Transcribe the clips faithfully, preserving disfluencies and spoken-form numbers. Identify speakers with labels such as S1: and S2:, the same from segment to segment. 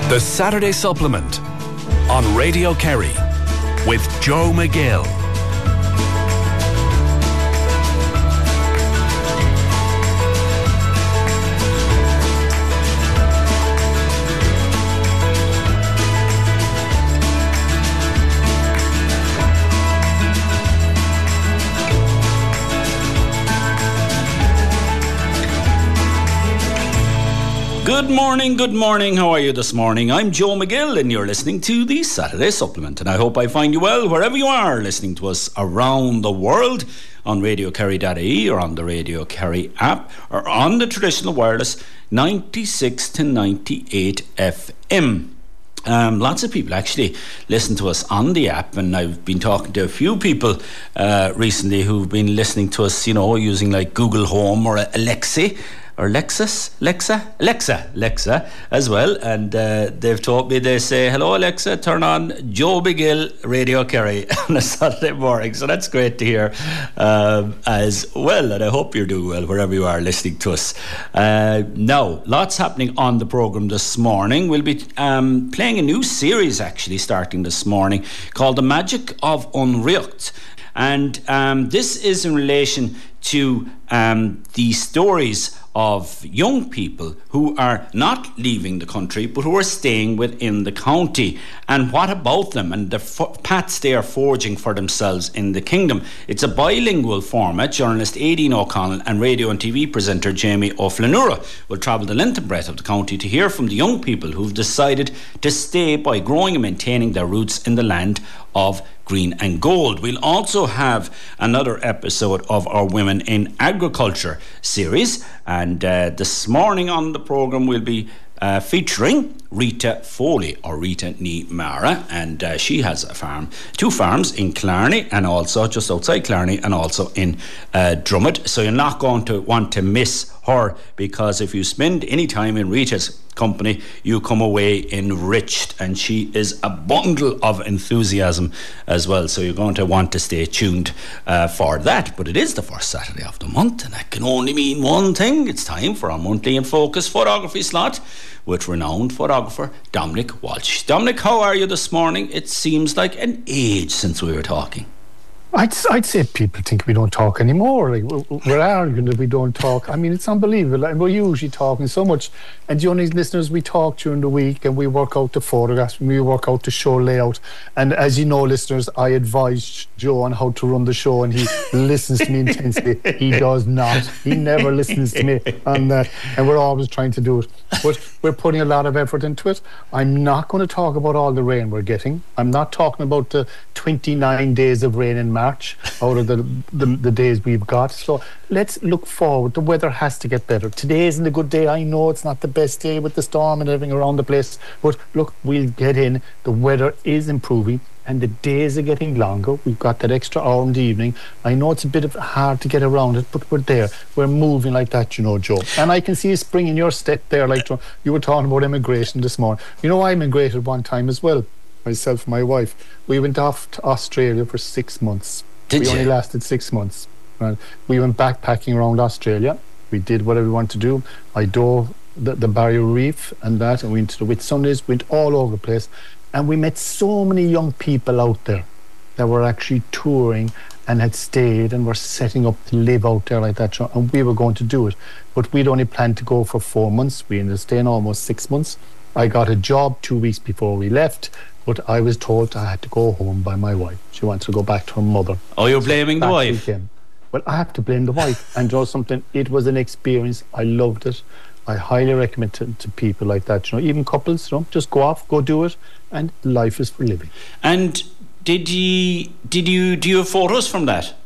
S1: The Saturday Supplement on Radio Kerry with Joe McGill.
S2: Good morning, good morning. How are you this morning? I'm Joe McGill and you're listening to the Saturday Supplement. And I hope I find you well wherever you are listening to us around the world on radio kerry dot I E or on the Radio Kerry app or on the traditional wireless ninety-six to ninety-eight F M. Um, lots of people actually listen to us on the app, and I've been talking to a few people uh, recently who've been listening to us, you know, using like Google Home or Alexa or Lexus, Alexa, Alexa, Alexa as well, and uh, they've told me, they say, hello Alexa, turn on Joe McGill Radio Kerry on a Saturday morning, so that's great to hear um, as well, and I hope you're doing well wherever you are listening to us. Uh, now, lots happening on the programme this morning. We'll be um, playing a new series actually starting this morning called The Magic of Unreacht, and um, this is in relation to um, the stories of young people who are not leaving the country but who are staying within the county, and what about them and the f- paths they are forging for themselves in the kingdom. It's a bilingual format. Journalist Aideen O'Connell and radio and T V presenter Jamie O'Flanura will travel the length and breadth of the county to hear from the young people who've decided to stay by growing and maintaining their roots in the land of green and gold. We'll also have another episode of our Women in Agriculture series, and uh, this morning on the programme we'll be uh, featuring Rita Foley, or Rita Ní Mara, and uh, she has a farm, two farms in Clarny and also just outside Clarny and also in uh, Drummond, so you're not going to want to miss her, because if you spend any time in Rita's company you come away enriched, and she is a bundle of enthusiasm as well, so you're going to want to stay tuned uh, for that. But it is the first Saturday of the month, and that can only mean one thing: it's time for our monthly in focus photography slot with renowned photographer Dominic Walsh. Dominic, how are you this morning? It seems like an age since we were talking.
S3: I'd, I'd say people think we don't talk anymore. Like, we're arguing that we don't talk. I mean, it's unbelievable. And we're usually talking so much. And the only listeners, we talk during the week and we work out the photographs and we work out the show layout. And as you know, listeners, I advise Joe on how to run the show, and he listens to me intensely. He does not. He never listens to me on that. And we're always trying to do it. But we're putting a lot of effort into it. I'm not going to talk about all the rain we're getting. I'm not talking about the twenty-nine days of rain in March out of the, the the days we've got. So let's look forward. The weather has to get better. Today isn't a good day. I know it's not the best day with the storm and everything around the place, but look, we'll get in. The weather is improving and the days are getting longer. We've got that extra hour in the evening. I know it's a bit of hard to get around it, but we're there. We're moving like that, you know, Joe. And I can see a spring in your step there, like you were talking about immigration this morning. You know, I immigrated one time as well. Myself and my wife, we went off to Australia for six months.
S2: Did
S3: we
S2: you?
S3: only lasted six months. Right? We went backpacking around Australia. We did whatever we wanted to do. I dove the, the Barrier Reef and that, and we went to the Whitsundays, went all over the place, and we met so many young people out there that were actually touring and had stayed and were setting up to live out there like that, and we were going to do it. But we'd only planned to go for four months. We ended up staying almost six months. I got a job two weeks before we left, but I was told I had to go home by my wife. She wanted to go back to her mother.
S2: Oh, you're blaming the wife?
S3: Weekend. Well, I have to blame the wife. And do something, it was an experience. I loved it. I highly recommend it to, to people like that. You know, even couples, you know, just go off, go do it, and life is for living.
S2: And did you, did you, do you have photos from that?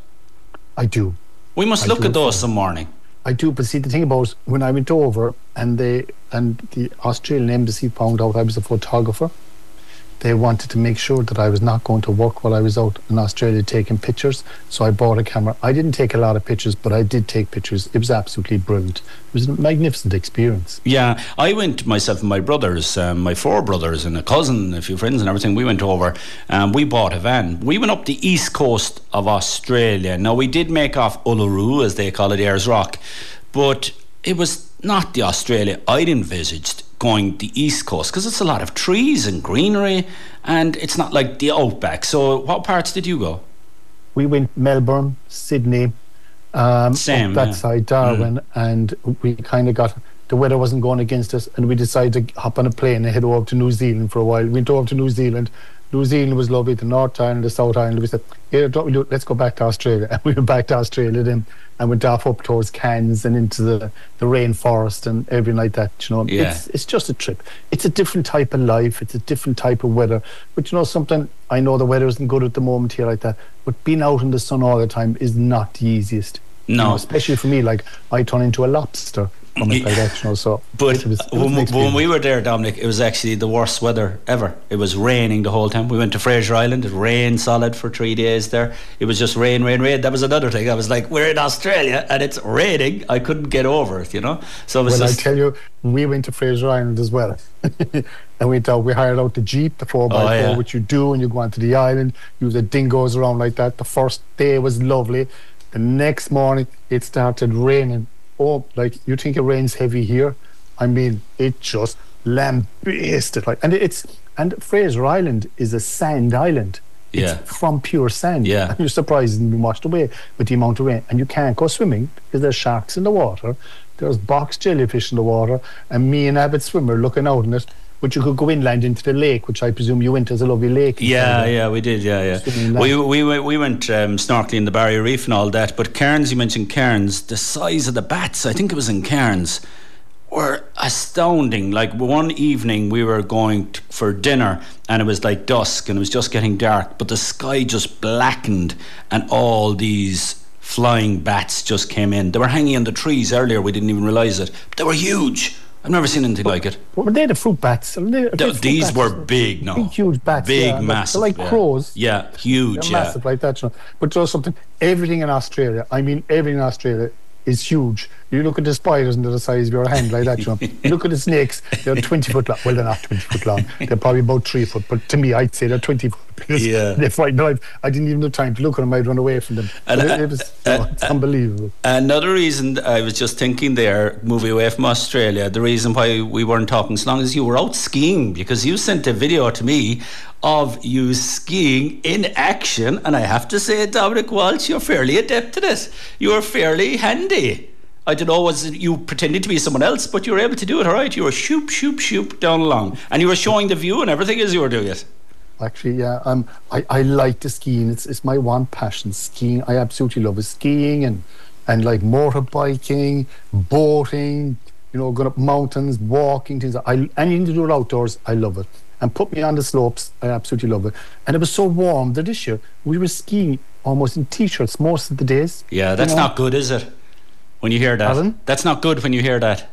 S3: I do.
S2: We must
S3: I
S2: look at those
S3: photos.
S2: some morning.
S3: I do, but see, the thing about when I went over and they and the Australian embassy found out I was a photographer, they wanted to make sure that I was not going to work while I was out in Australia taking pictures. So I bought a camera. I didn't take a lot of pictures, but I did take pictures. It was absolutely brilliant. It was a magnificent experience.
S2: Yeah, I went myself and my brothers, um, my four brothers and a cousin, a few friends and everything. We went over and we bought a van. We went up the east coast of Australia. Now, we did make off Uluru, as they call it, Ayers Rock, but it was not the Australia I'd envisaged going the East Coast? Because it's a lot of trees and greenery, and it's not like the outback. So what parts did you go?
S3: We went Melbourne, Sydney, um,
S2: Same,
S3: up that
S2: yeah.
S3: side, Darwin, mm. and we kind of got, the weather wasn't going against us, and we decided to hop on a plane and head over to New Zealand for a while. We went over to New Zealand. New Zealand was lovely, the North Island, the South Island. We said, yeah, what we do? Let's go back to Australia. And we went back to Australia then and went off up towards Cairns and into the, the rainforest and everything like that. You know,
S2: yeah.
S3: it's, it's just a trip. It's a different type of life. It's a different type of weather. But you know something, I know the weather isn't good at the moment here like that, but being out in the sun all the time is not the easiest.
S2: No.
S3: You know, especially for me, like, I turn into a lobster. Like that, you know, so
S2: but
S3: it was, it
S2: when,
S3: was
S2: when we were there, Dominic, it was actually the worst weather ever. It was raining the whole time. We went to Fraser Island. It rained solid for three days there. It was just rain, rain, rain. That was another thing. I was like, we're in Australia and it's raining. I couldn't get over it, you know. So it was
S3: well,
S2: just...
S3: I tell you, we went to Fraser Island as well, and we thought we hired out the Jeep, the four by four,
S2: oh, yeah.
S3: which you do, and you go onto the island. You the dingoes around like that. The first day was lovely. The next morning, it started raining. Oh, like, you think it rains heavy here? I mean, it just lambasted. Like, and it's and Fraser Island is a sand island.
S2: Yeah.
S3: It's from pure sand.
S2: Yeah.
S3: And you're surprised and being washed away with the amount of rain. And you can't go swimming because there's sharks in the water. There's box jellyfish in the water. And me, an avid swimmer, looking out in it. But you could go inland into the lake, which I presume you went as a lovely lake.
S2: Yeah, yeah, we did, yeah, yeah. We we we went um, snorkeling in the Barrier Reef and all that. But Cairns, you mentioned Cairns, the size of the bats, I think it was in Cairns, were astounding. Like, one evening we were going to, for dinner, and it was like dusk and it was just getting dark, but the sky just blackened and all these flying bats just came in. They were hanging on the trees earlier, we didn't even realise it, but they were huge. I've never seen anything
S3: but,
S2: like it.
S3: Were they the fruit bats? Are they, are they
S2: Th- these
S3: bats?
S2: were big, no.
S3: Big, huge bats.
S2: Big,
S3: yeah.
S2: massive.
S3: They're like
S2: yeah.
S3: crows.
S2: Yeah, huge,
S3: They're
S2: yeah.
S3: massive like that. You know. But there's something, everything in Australia, I mean, everything in Australia is huge. You look at the spiders and they're the size of your hand like that. You know. You look at the snakes, they're twenty foot long. Well, they're not twenty foot long. They're probably about three foot. But to me, I'd say they're twenty foot. Because
S2: yeah.
S3: They're frightened. I, I didn't even have time to look at them. I'd run away from them.
S2: And,
S3: it,
S2: uh,
S3: it was,
S2: uh,
S3: you know, it's
S2: uh,
S3: unbelievable.
S2: Another reason, I was just thinking there, moving away from Australia, the reason why we weren't talking as long as you were out skiing, because you sent a video to me of you skiing in action, and I have to say, Dominic Walsh, you're fairly adept at it. You're fairly handy. I don't know, was it you pretending to be someone else, but you were able to do it all right. You were shoop, shoop, shoop down along, and you were showing the view and everything as you were doing it.
S3: Actually, yeah, um, I, I like the skiing. It's it's my one passion. Skiing, I absolutely love it. Skiing and and like motorbiking, boating. You know, going up mountains, walking things. I anything to do with outdoors, I love it. And put me on the slopes, I absolutely love it. And it was so warm that this year we were skiing almost in t-shirts most of the days.
S2: Yeah, that's
S3: you know?
S2: not good, is it? When you hear that,
S3: Pardon?
S2: That's not good when you hear that.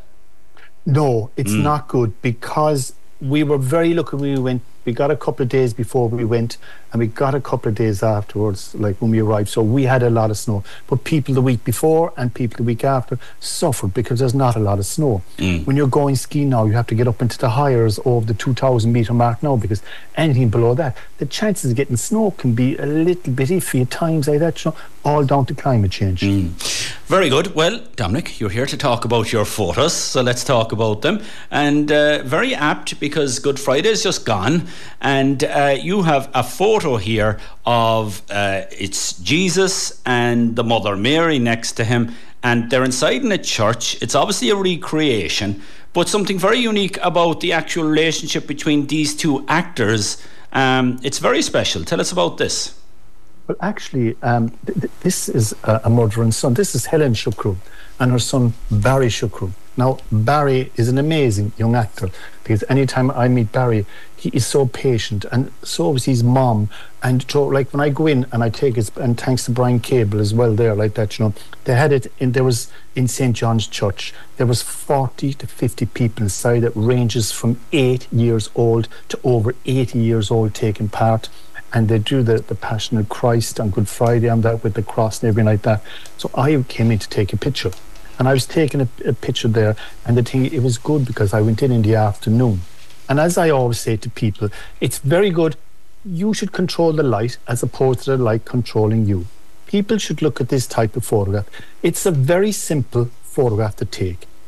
S3: No, it's
S2: Mm.
S3: not good, because we were very lucky when we went. We got a couple of days before we went, and we got a couple of days afterwards, like when we arrived. So we had a lot of snow. But people the week before and people the week after suffered because there's not a lot of snow.
S2: Mm.
S3: When you're going skiing now, you have to get up into the highers of the two thousand metre mark now, because anything below that, the chances of getting snow can be a little bit iffy at times like that, you know, all down to climate change.
S2: Mm. Very good. Well, Dominic, you're here to talk about your photos, so let's talk about them. And uh, very apt, because Good Friday is just gone, and uh, you have a photo here of uh, it's Jesus and the Mother Mary next to him, and they're inside in a church. It's obviously a recreation, but something very unique about the actual relationship between these two actors. Um, it's very special. Tell us about this.
S3: Well, actually, um, th- th- this is a, a mother and son. This is Helen Shukru and her son Barry Shukru. Now, Barry is an amazing young actor, because anytime I meet Barry, he is so patient, and so is his mom. And so, like, when I go in and I take his, and thanks to Brian Cable as well there, like that, you know, they had it in, there was in Saint John's Church, there was forty to fifty people inside. That ranges from eight years old to over eighty years old taking part. And they do the, the Passion of Christ on Good Friday on that with the cross and everything like that. So I came in to take a picture. And I was taking a, a picture there, and the thing, it was good because I went in in the afternoon. And as I always say to people, it's very good. You should control the light as opposed to the light controlling you. People should look at this type of photograph. It's a very simple photograph to take.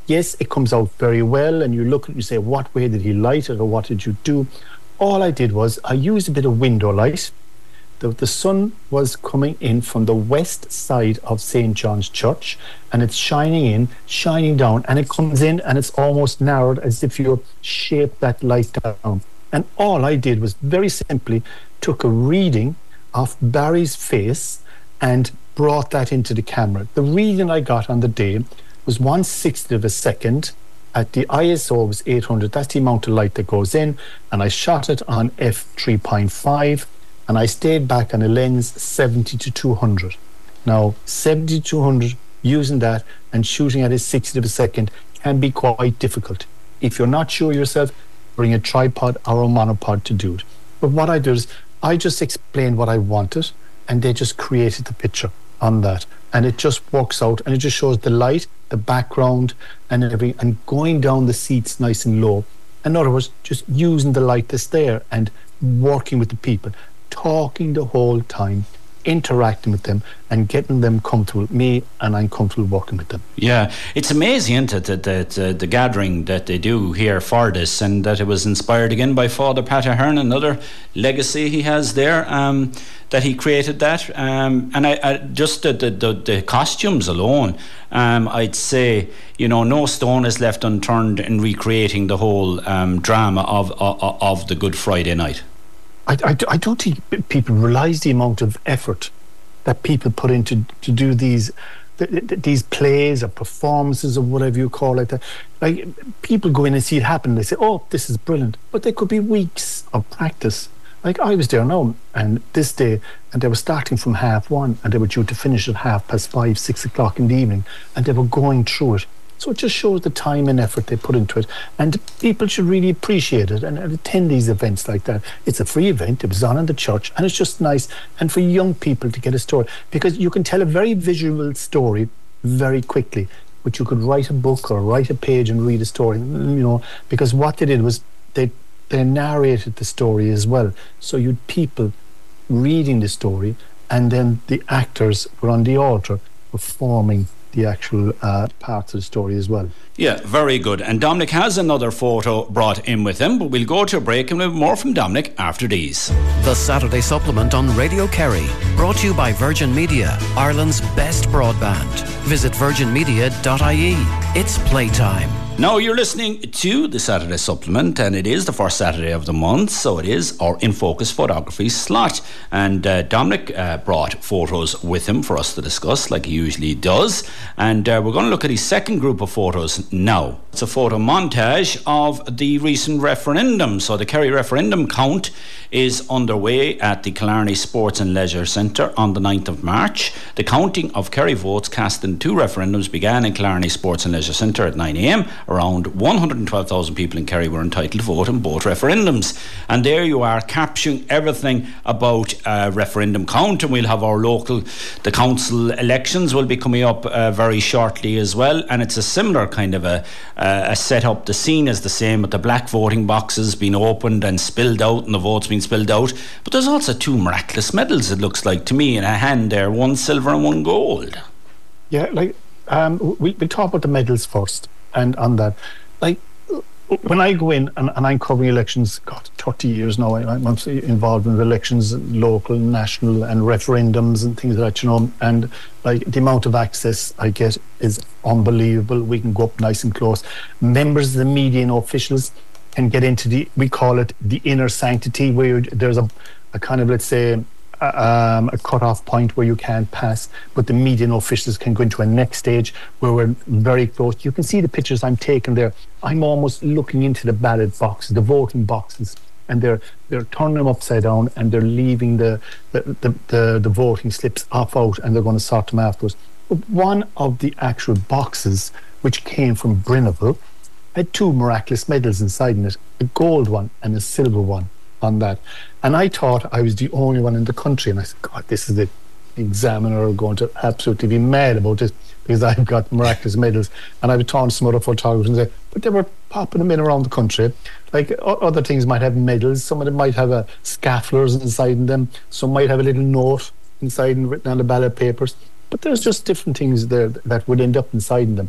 S3: Yes, it comes out very well, and you look at it and you say, what way did he light it, or what did you do? All I did was I used a bit of window light. The, the sun was coming in from the west side of Saint John's Church, and it's shining in, shining down, and it comes in and it's almost narrowed as if you shaped that light down. And all I did was very simply took a reading of Barry's face and brought that into the camera. The reading I got on the day was one sixtieth of a second. At the I S O was eight hundred. That's the amount of light that goes in, and I shot it on f three point five. And I stayed back on a lens seventy to two hundred. Now, seventy to two hundred, using that and shooting at a sixtieth of a second can be quite difficult. If you're not sure yourself, bring a tripod or a monopod to do it. But what I do is I just explained what I wanted, and they just created the picture on that. And it just works out, and it just shows the light, the background, and everything, and going down the seats nice and low. In other words, just using the light that's there and working with the people. Talking the whole time, interacting with them, and getting them comfortable with me, and I'm comfortable working with them.
S2: Yeah, it's amazing, isn't it, that, that uh, the gathering that they do here for this, and that it was inspired again by Father Pat Ahern, another legacy he has there, um, that he created that. Um, and I, I just the, the, the, the costumes alone, um, I'd say, you know, no stone is left unturned in recreating the whole um, drama of, of, of the Good Friday night.
S3: I, I, I don't think people realise the amount of effort that people put into to do these th- th- these plays or performances or whatever you call it. Like, people go in and see it happen, they say, oh, this is brilliant, but there could be weeks of practice. Like, I was there now, and this day, and they were starting from half one, and they were due to finish at half past five, six o'clock in the evening, and they were going through it. So it just shows the time and effort they put into it, and people should really appreciate it and, and attend these events like that. It's a free event, it was on in the church, and it's just nice, and for young people to get a story, because you can tell a very visual story very quickly, but you could write a book or write a page and read a story, you know, because what they did was they they narrated the story as well. So you'd people reading the story, and then the actors were on the altar performing the actual uh, parts of the story as well.
S2: Yeah, very good. And Dominic has another photo brought in with him, but we'll go to a break and we'll have more from Dominic after these.
S1: The Saturday Supplement on Radio Kerry, brought to you by Virgin Media, Ireland's best broadband. Visit virgin media dot I E. It's playtime.
S2: Now you're listening to the Saturday Supplement, and it is the first Saturday of the month, so it is our In Focus photography slot. And uh, Dominic uh, brought photos with him for us to discuss, like he usually does. And uh, we're going to look at his second group of photos now. It's a photo montage of the recent referendum. So the Kerry referendum count is underway at the Killarney Sports and Leisure Centre on the ninth of March. The counting of Kerry votes cast in two referendums began in Killarney Sports and Leisure Centre at nine a m. Around one hundred twelve thousand people in Kerry were entitled to vote in both referendums. And there you are, capturing everything about uh, referendum count. And we'll have our local, the council elections will be coming up uh, very shortly as well. And it's a similar kind of a, uh, a setup. The scene is the same, with the black voting boxes being opened and spilled out and the votes being spilled out. But there's also two miraculous medals, it looks like to me, in a hand there, one silver and one gold.
S3: Yeah, like, um, we, we'll talk about the medals first. And on that, like, when I go in and, and I'm covering elections, God, thirty years now, I, I'm involved in elections, local, national, and referendums and things like that, you know, and like the amount of access I get is unbelievable. We can go up nice and close. Members of the media and officials can get into the, we call it the inner sanctity, where there's a, a kind of, let's say, Um, a cut-off point where you can't pass, but the media and officials can go into a next stage where we're very close. You can see the pictures I'm taking there. I'm almost looking into the ballot boxes, the voting boxes, and they're they're turning them upside down, and they're leaving the the, the, the, the voting slips off out, and they're going to sort them afterwards. But one of the actual boxes, which came from Brynneville, had two miraculous medals inside in it, a gold one and a silver one on that. And I thought I was the only one in the country, and I said, God, this is the Examiner going to absolutely be mad about this, because I've got miraculous medals. And I was talking to some other photographers and say, but they were popping them in around the country. Like other things might have medals, some of them might have a scafflers inside them, some might have a little note inside and written on the ballot papers, but there's just different things there that would end up inside them.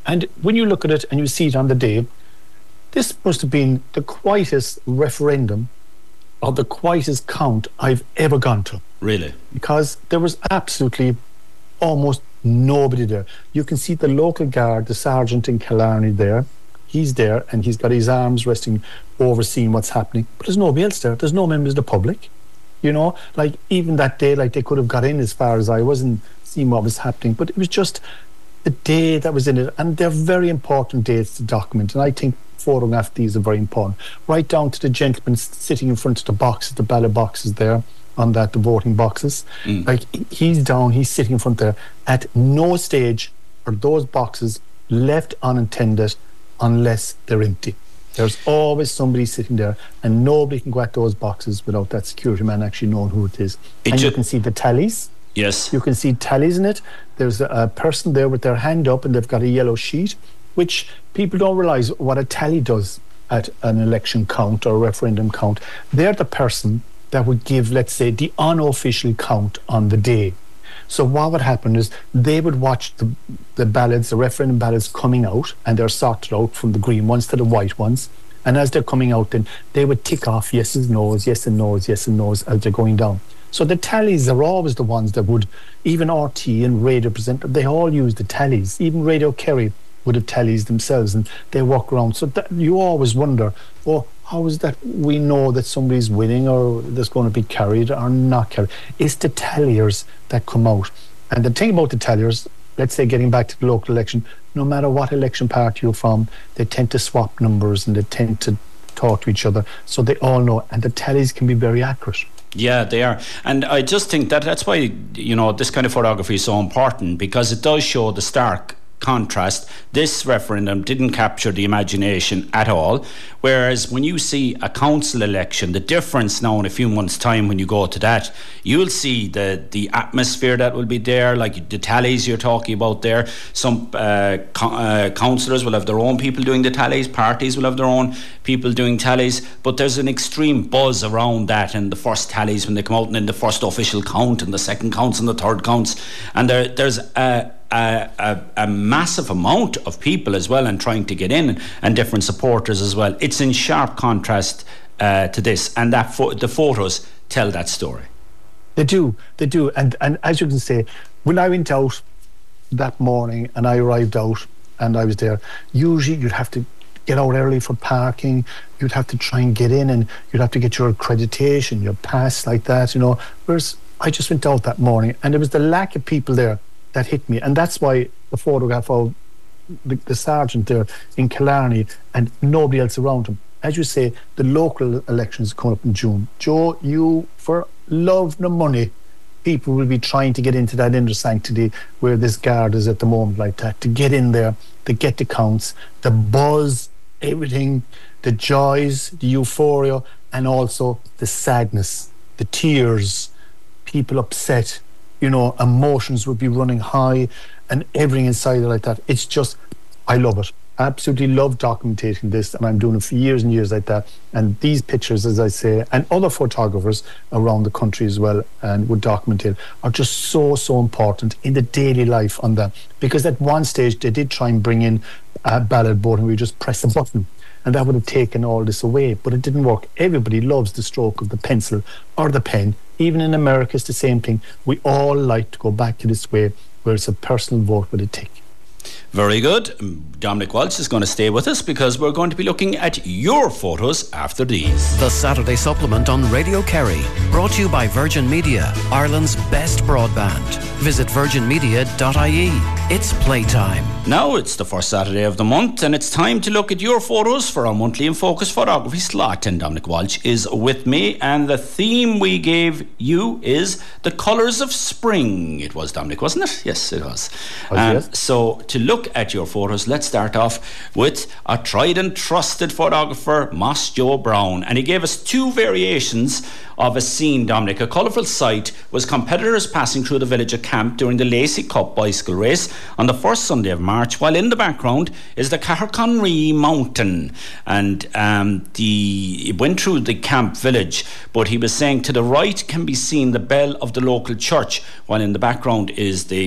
S3: And when you look at it and you see it on the day, this must have been the quietest referendum or the quietest count I've ever gone to.
S2: Really?
S3: Because there was absolutely almost nobody there. You can see the local guard, the sergeant in Killarney there. He's there and he's got his arms resting, overseeing what's happening. But there's nobody else there. There's no members of the public. You know, like even that day, like they could have got in as far as I wasn't seeing what was happening. But it was just the day that was in it. And they're very important dates to document. And I think photograph these are very important. Right down to the gentleman sitting in front of the boxes, the ballot boxes there, on that, the voting boxes. Mm. Like he's down, he's sitting in front there. At no stage are those boxes left unattended unless they're empty. There's always somebody sitting there, and nobody can go at those boxes without that security man actually knowing who it is. It and ju- you can see the tallies.
S2: Yes.
S3: You can see tallies in it. There's a, a person there with their hand up and they've got a yellow sheet, which people don't realise what a tally does at an election count or a referendum count. They're the person that would give, let's say, the unofficial count on the day. So what would happen is they would watch the, the ballots, the referendum ballots coming out, and they're sorted out from the green ones to the white ones. And as they're coming out, then they would tick off yeses, noes, yes and noes, yes and noes as they're going down. So the tallies are always the ones that would, even R T and Radio Presenter, they all use the tallies. Even Radio Kerry would have tallies themselves, and they walk around. So that, you always wonder, oh, how is that we know that somebody's winning or there's going to be carried or not carried? It's the talliers that come out. And the thing about the talliers, let's say getting back to the local election, no matter what election party you're from, they tend to swap numbers and they tend to talk to each other. So they all know, and the tallies can be very accurate.
S2: Yeah, they are. And I just think that that's why, you know, this kind of photography is so important, because it does show the stark contrast. This referendum didn't capture the imagination at all, whereas when you see a council election, the difference now in a few months' time when you go to that, you'll see the the atmosphere that will be there, like the tallies you're talking about there. Some uh, co- uh, councillors will have their own people doing the tallies, parties will have their own people doing tallies, but there's an extreme buzz around that, and the first tallies when they come out, and then the first official count and the second counts and the third counts, and there there's a A, a, a massive amount of people as well, and trying to get in, and different supporters as well. It's in sharp contrast uh, to this, and that fo- the photos tell that story.
S3: They do, they do, and and as you can say, when I went out that morning and I arrived out and I was there, usually you'd have to get out early for parking, you'd have to try and get in, and you'd have to get your accreditation, your pass, like that, you know. Whereas I just went out that morning, and there was the lack of people there that hit me, and that's why the photograph of the, the sergeant there in Killarney and nobody else around him. As you say, the local elections come up in June. Joe, you, for love nor money, people will be trying to get into that inner sanctity where this guard is at the moment, like that, to get in there, to get the counts, the buzz, everything, the joys, the euphoria, and also the sadness, the tears, people upset. You know, emotions would be running high and everything inside it like that. It's just, I love it. I absolutely love documenting this, and I'm doing it for years and years like that. And these pictures, as I say, and other photographers around the country as well, and would document it, are just so, so important in the daily life on that. Because at one stage, they did try and bring in a ballot voting where you just press a button, and that would have taken all this away, but it didn't work. Everybody loves the stroke of the pencil or the pen. Even in America, it's the same thing. We all like to go back to this way where it's a personal vote with a tick.
S2: Very good. Dominic Walsh is going to stay with us because we're going to be looking at your photos after these.
S1: The Saturday Supplement on Radio Kerry, brought to you by Virgin Media, Ireland's best broadband. Visit virgin media dot I E. It's playtime.
S2: Now it's the first Saturday of the month, and it's time to look at your photos for our monthly In Focus photography slot. And Dominic Walsh is with me, and the theme we gave you is the colours of spring. It was, Dominic, wasn't it? Yes, it was.
S3: Oh,
S2: um,
S3: yes.
S2: So to look at your photos, let's start off with a tried and trusted photographer, Moss Joe Brown, and he gave us two variations of a scene, Dominic. A colourful sight was competitors passing through the village of Camp during the Lacey Cup bicycle race on the first Sunday of March, while in the background is the Caherconree Mountain, and um, the it went through the Camp village, but he was saying to the right can be seen the bell of the local church, while in the background is the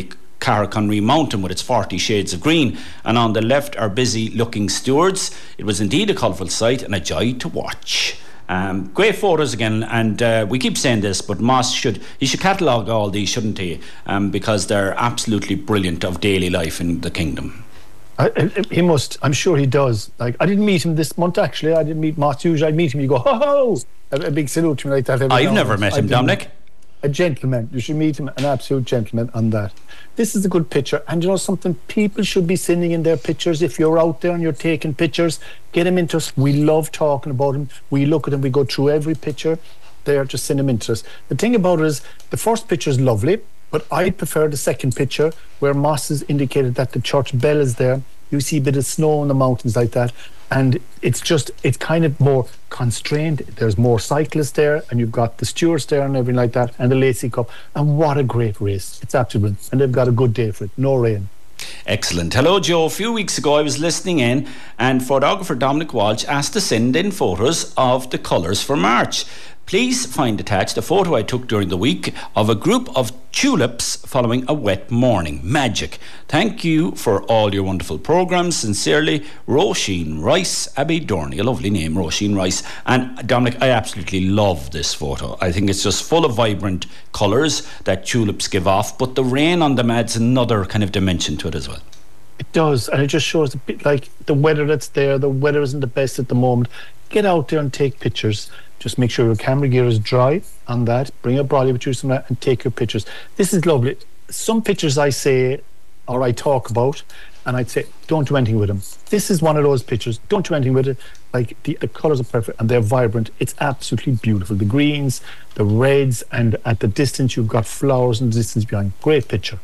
S2: Carrick-on-Ree Mountain with its forty shades of green, and on the left are busy looking stewards. It was indeed a colourful sight and a joy to watch. Um, great photos again, and uh, we keep saying this, but Moss should he should catalogue all these, shouldn't he? Um, because they're absolutely brilliant of daily life in the kingdom.
S3: I, I, he must. I'm sure he does. Like, I didn't meet him this month, actually. I didn't meet Moss. Usually I meet him, you go, ho ho! A, a big salute to me like that.
S2: I've never met him, Dominic.
S3: A gentleman. You should meet him, an absolute gentleman on that. This is a good picture. And you know something? People should be sending in their pictures. If you're out there and you're taking pictures, get them into us. We love talking about them. We look at them. We go through every picture. There, just send them into us. The thing about it is, the first picture is lovely, but I prefer the second picture where Moss has indicated that the church bell is there. You see a bit of snow in the mountains like that. And it's just, it's kind of more constrained. There's more cyclists there, and you've got the stewards there and everything like that, and the Lacey Cup. And what a great race. It's absolutely brilliant. And they've got a good day for it. No rain.
S2: Excellent. Hello, Joe. A few weeks ago I was listening in, and photographer Dominic Walsh asked to send in photos of the colours for March. Please find attached a photo I took during the week of a group of tulips following a wet morning. Magic. Thank you for all your wonderful programmes. Sincerely, Roisin Rice, Abbey Dorney. A lovely name, Roisin Rice. And Dominic, I absolutely love this photo. I think it's just full of vibrant colours that tulips give off, but the rain on them adds another kind of dimension to it as well.
S3: It does, and it just shows a bit like the weather that's there. The weather isn't the best at the moment. Get out there and take pictures. Just make sure your camera gear is dry on that. Bring a brolly with you some and take your pictures. This is lovely. Some pictures I say or I talk about, and I'd say don't do anything with them. This is one of those pictures. Don't do anything with it. Like the, the colours are perfect and they're vibrant. It's absolutely beautiful. The greens, the reds, and at the distance you've got flowers in the distance behind. Great picture.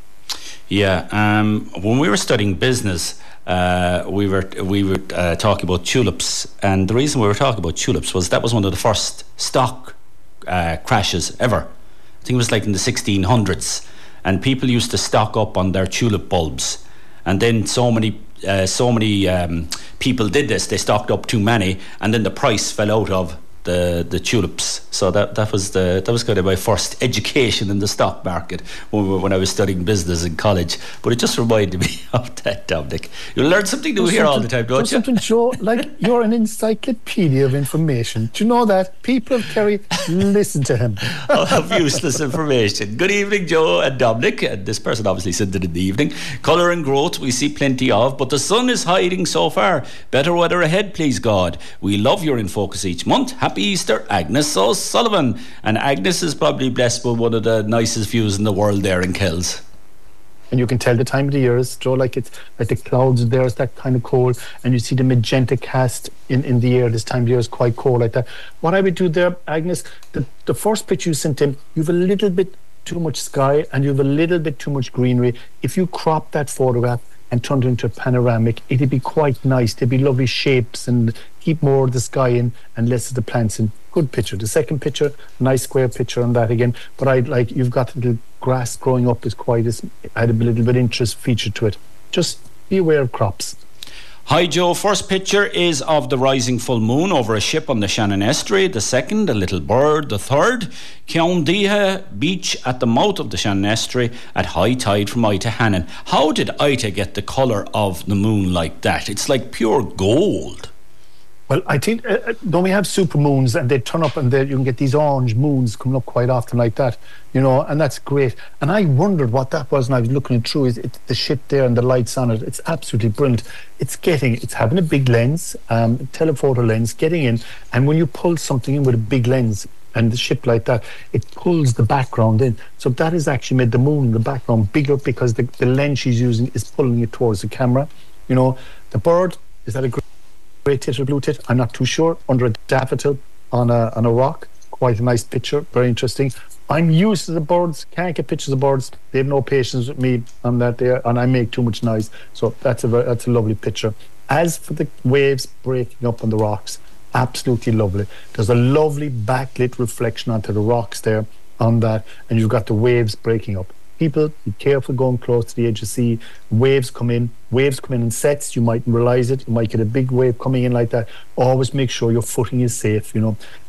S2: Yeah, um, when we were studying business, uh, we were we were uh, talking about tulips, and the reason we were talking about tulips was that was one of the first stock uh, crashes ever. I think it was like in the sixteen hundreds, and people used to stock up on their tulip bulbs, and then so many uh, so many um, people did this. They stocked up too many, and then the price fell out of the the tulips. So that that was the that was kind of my first education in the stock market when, when I was studying business in college. But it just reminded me of that, Dominic. You learn something new here all the time, don't you?
S3: Something, Joe, like you're an encyclopedia of information. Do you know that? People of Kerry, listen to him.
S2: Of useless information. Good evening, Joe and Dominic. And this person obviously sent it in the evening. Colour and growth we see plenty of, but the sun is hiding so far. Better weather ahead, please God. We love your In Focus each month. Happy Easter, Agnes O'Sullivan. And Agnes is probably blessed with one of the nicest views in the world there in Kells.
S3: And you can tell the time of the year is, Joe, like it's like the clouds there is that kind of cold, and you see the magenta cast in, in the air. This time of year is quite cold like that. What I would do there, Agnes, the, the first picture you sent in, you have a little bit too much sky and you have a little bit too much greenery. If you crop that photograph and turn it into a panoramic, it'd be quite nice. There'd be lovely shapes and keep more of the sky in and less of the plants in. Good picture. The second picture, nice square picture on that again. But I'd like, you've got the grass growing up is quite, as, had a little bit interest feature to it. Just be aware of crops.
S2: Hi Joe, first picture is of the rising full moon over a ship on the Shannon Estuary. The second, a little bird. The third, Keondiha Beach at the mouth of the Shannon Estuary at high tide from Ita Hannon. How did Ita get the colour of the moon like that? It's like pure gold.
S3: Well, I think, uh, don't we have super moons and they turn up and you can get these orange moons coming up quite often like that, you know, and that's great. And I wondered what that was, and I was looking it through, is it the ship there and the lights on it. It's absolutely brilliant. It's getting, it's having a big lens, um, telephoto lens, getting in, and when you pull something in with a big lens and the ship like that, it pulls the background in. So that has actually made the moon in the background bigger because the, the lens she's using is pulling it towards the camera. You know, the bird, is that a great Great tit or blue tit? I'm not too sure. Under a daffodil on a on a rock. Quite a nice picture. Very interesting. I'm used to the birds. Can't get pictures of birds. They have no patience with me on that there, and I make too much noise. So that's a that's a lovely picture. As for the waves breaking up on the rocks, absolutely lovely. There's a lovely backlit reflection onto the rocks there on that, and you've got the waves breaking up. People, be careful going close to the edge of the sea. Waves come in. Waves come in in sets. You mightn't realise it. You might get a big wave coming in like that. Always make sure your footing is safe, you know.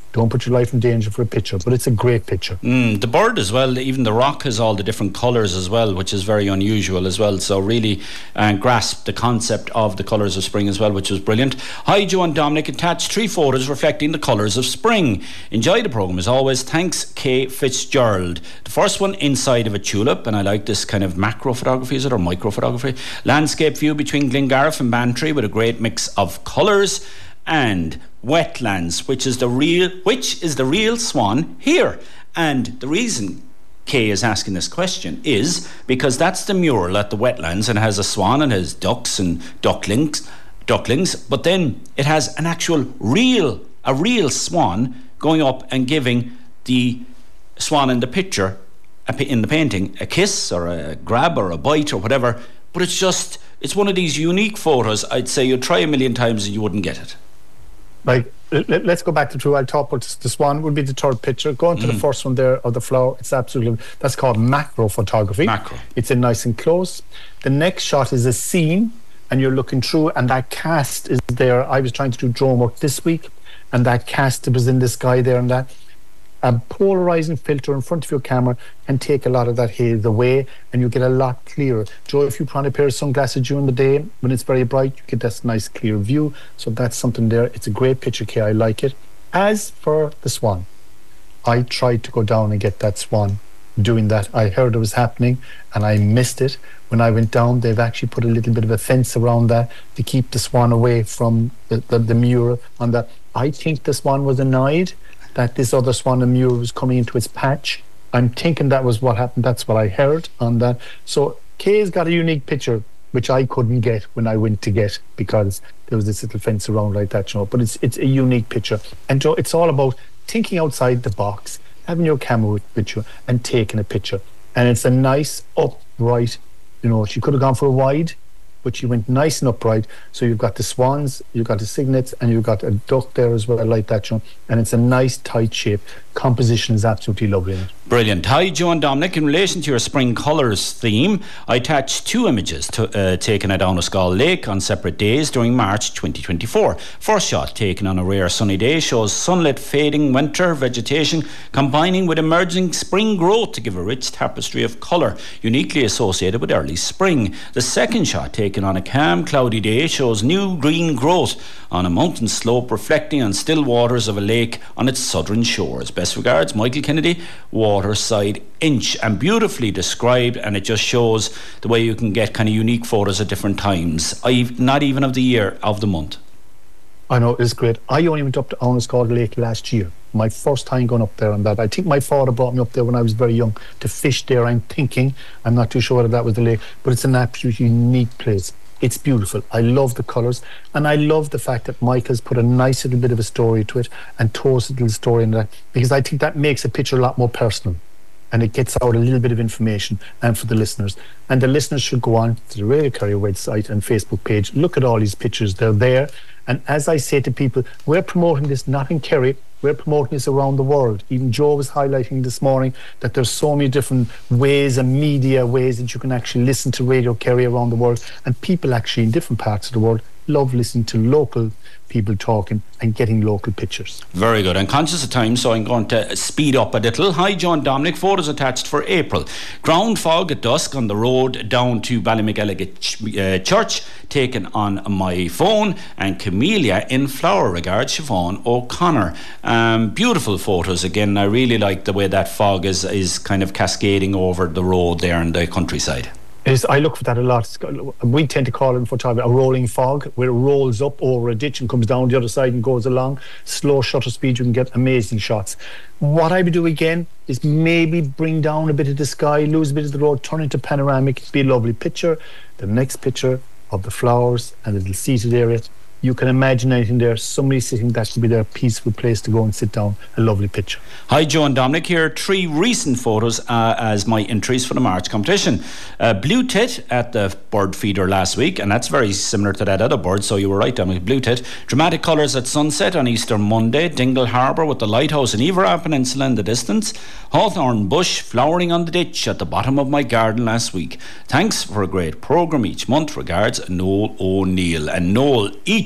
S3: Don't put your life in danger for a picture, but it's a great picture.
S2: Mm, the bird as well, even the rock has all the different colours as well, which is very unusual as well. So really uh, grasp the concept of the colours of spring as well, which was brilliant. Hi, Joe and Dominic. Attached three photos reflecting the colours of spring. Enjoy the programme as always. Thanks, Kay Fitzgerald. The first one inside of a tulip, and I like this kind of macro photography, is it, or micro photography? Landscape view between Glengariff and Bantry with a great mix of colours. And wetlands, which is the real which is the real swan here. And the reason Kay is asking this question is because that's the mural at the wetlands, and it has a swan and has ducks and ducklings ducklings but then it has an actual real a real swan going up and giving the swan in the picture, in the painting, a kiss or a grab or a bite or whatever. But it's just it's one of these unique photos. I'd say you'd try a million times and you wouldn't get it.
S3: Like, let, let's go back to true. I'll talk about the swan would be the third picture. Going to mm. the first one there of the flower, it's absolutely, that's called macro photography.
S2: Macro. It's
S3: in nice and close. The next shot is a scene, and you're looking through, and that cast is there. I was trying to do drone work this week, and that cast was in the sky there, and that a polarizing filter in front of your camera can take a lot of that haze away, and you get a lot clearer. Joe, if you put on a pair of sunglasses during the day when it's very bright, you get this nice clear view. So that's something there. It's a great picture, Kay. I like it. As for the swan, I tried to go down and get that swan doing that. I heard it was happening and I missed it. When I went down, they've actually put a little bit of a fence around that to keep the swan away from the, the, the mural on that. I think the swan was annoyed that this other swan and mural was coming into its patch. I'm thinking that was what happened. That's what I heard on that. So Kay's got a unique picture, which I couldn't get when I went to get, because there was this little fence around like that, you know. But it's it's a unique picture. And Joe, it's all about thinking outside the box, having your camera with, with you and taking a picture. And it's a nice, upright, you know, she could have gone for a wide, but she went nice and upright. So you've got the swans, you've got the cygnets, and you've got a duck there as well, like that, you know. And it's a nice tight shape. Composition is absolutely lovely in it.
S2: Brilliant. Hi, Joe and Dominic. In relation to your spring colours theme, I attached two images to, uh, taken at Donegal Lake on separate days during March twenty twenty-four. First shot, taken on a rare sunny day, shows sunlit fading winter vegetation combining with emerging spring growth to give a rich tapestry of colour, uniquely associated with early spring. The second shot, taken on a calm, cloudy day, shows new green growth on a mountain slope reflecting on still waters of a lake on its southern shores. Best regards, Michael Kennedy, Waterside Inch. And beautifully described, and it just shows the way you can get kind of unique photos at different times, I've, not even of the year, of the month.
S3: I know, it's great. I only went up to Donegal Lake last year. My first time going up there on that. I think my father brought me up there when I was very young to fish there. I'm thinking, I'm not too sure whether that was the lake, but it's an absolutely unique place. It's beautiful. I love the colours, and I love the fact that Mike has put a nice little bit of a story to it and told a little story in that, because I think that makes a picture a lot more personal, and it gets out a little bit of information and for the listeners. And the listeners should go on to the Radio Kerry website and Facebook page, look at all these pictures, they're there. And as I say to people, we're promoting this not in Kerry, we're promoting this around the world. Even Joe was highlighting this morning that there's so many different ways and media ways that you can actually listen to Radio Kerry around the world, and people actually in different parts of the world love listening to local people talking and getting local pictures.
S2: Very good. I'm conscious of time, so I'm going to speed up a little. Hi, John Dominic. Photos attached for April. Ground fog at dusk on the road down to Ballymcgilligan ch- uh, Church, taken on my phone. And Camellia in flower. Regards, Siobhan O'Connor. Um, beautiful photos again. I really like the way that fog is, is kind of cascading over the road there in the countryside.
S3: Is, I look for that a lot. We tend to call it in photography a rolling fog, where it rolls up over a ditch and comes down the other side and goes along. Slow shutter speed, you can get amazing shots. What I would do again is maybe bring down a bit of the sky, lose a bit of the road, turn into panoramic. It'd be a lovely picture. The next picture of the flowers and the little seated area. You can imagine anything there. Somebody sitting, that should be their peaceful place to go and sit down. A lovely picture.
S2: Hi, Joe and Dominic here. Three recent photos uh, as my entries for the March competition. Uh, blue tit at the bird feeder last week, and that's very similar to that other bird, so you were right, Dominic. Blue tit. Dramatic colours at sunset on Easter Monday. Dingle Harbour with the lighthouse in Everard Peninsula in the distance. Hawthorn bush flowering on the ditch at the bottom of my garden last week. Thanks for a great programme each month. Regards, Noel O'Neill. And Noel, each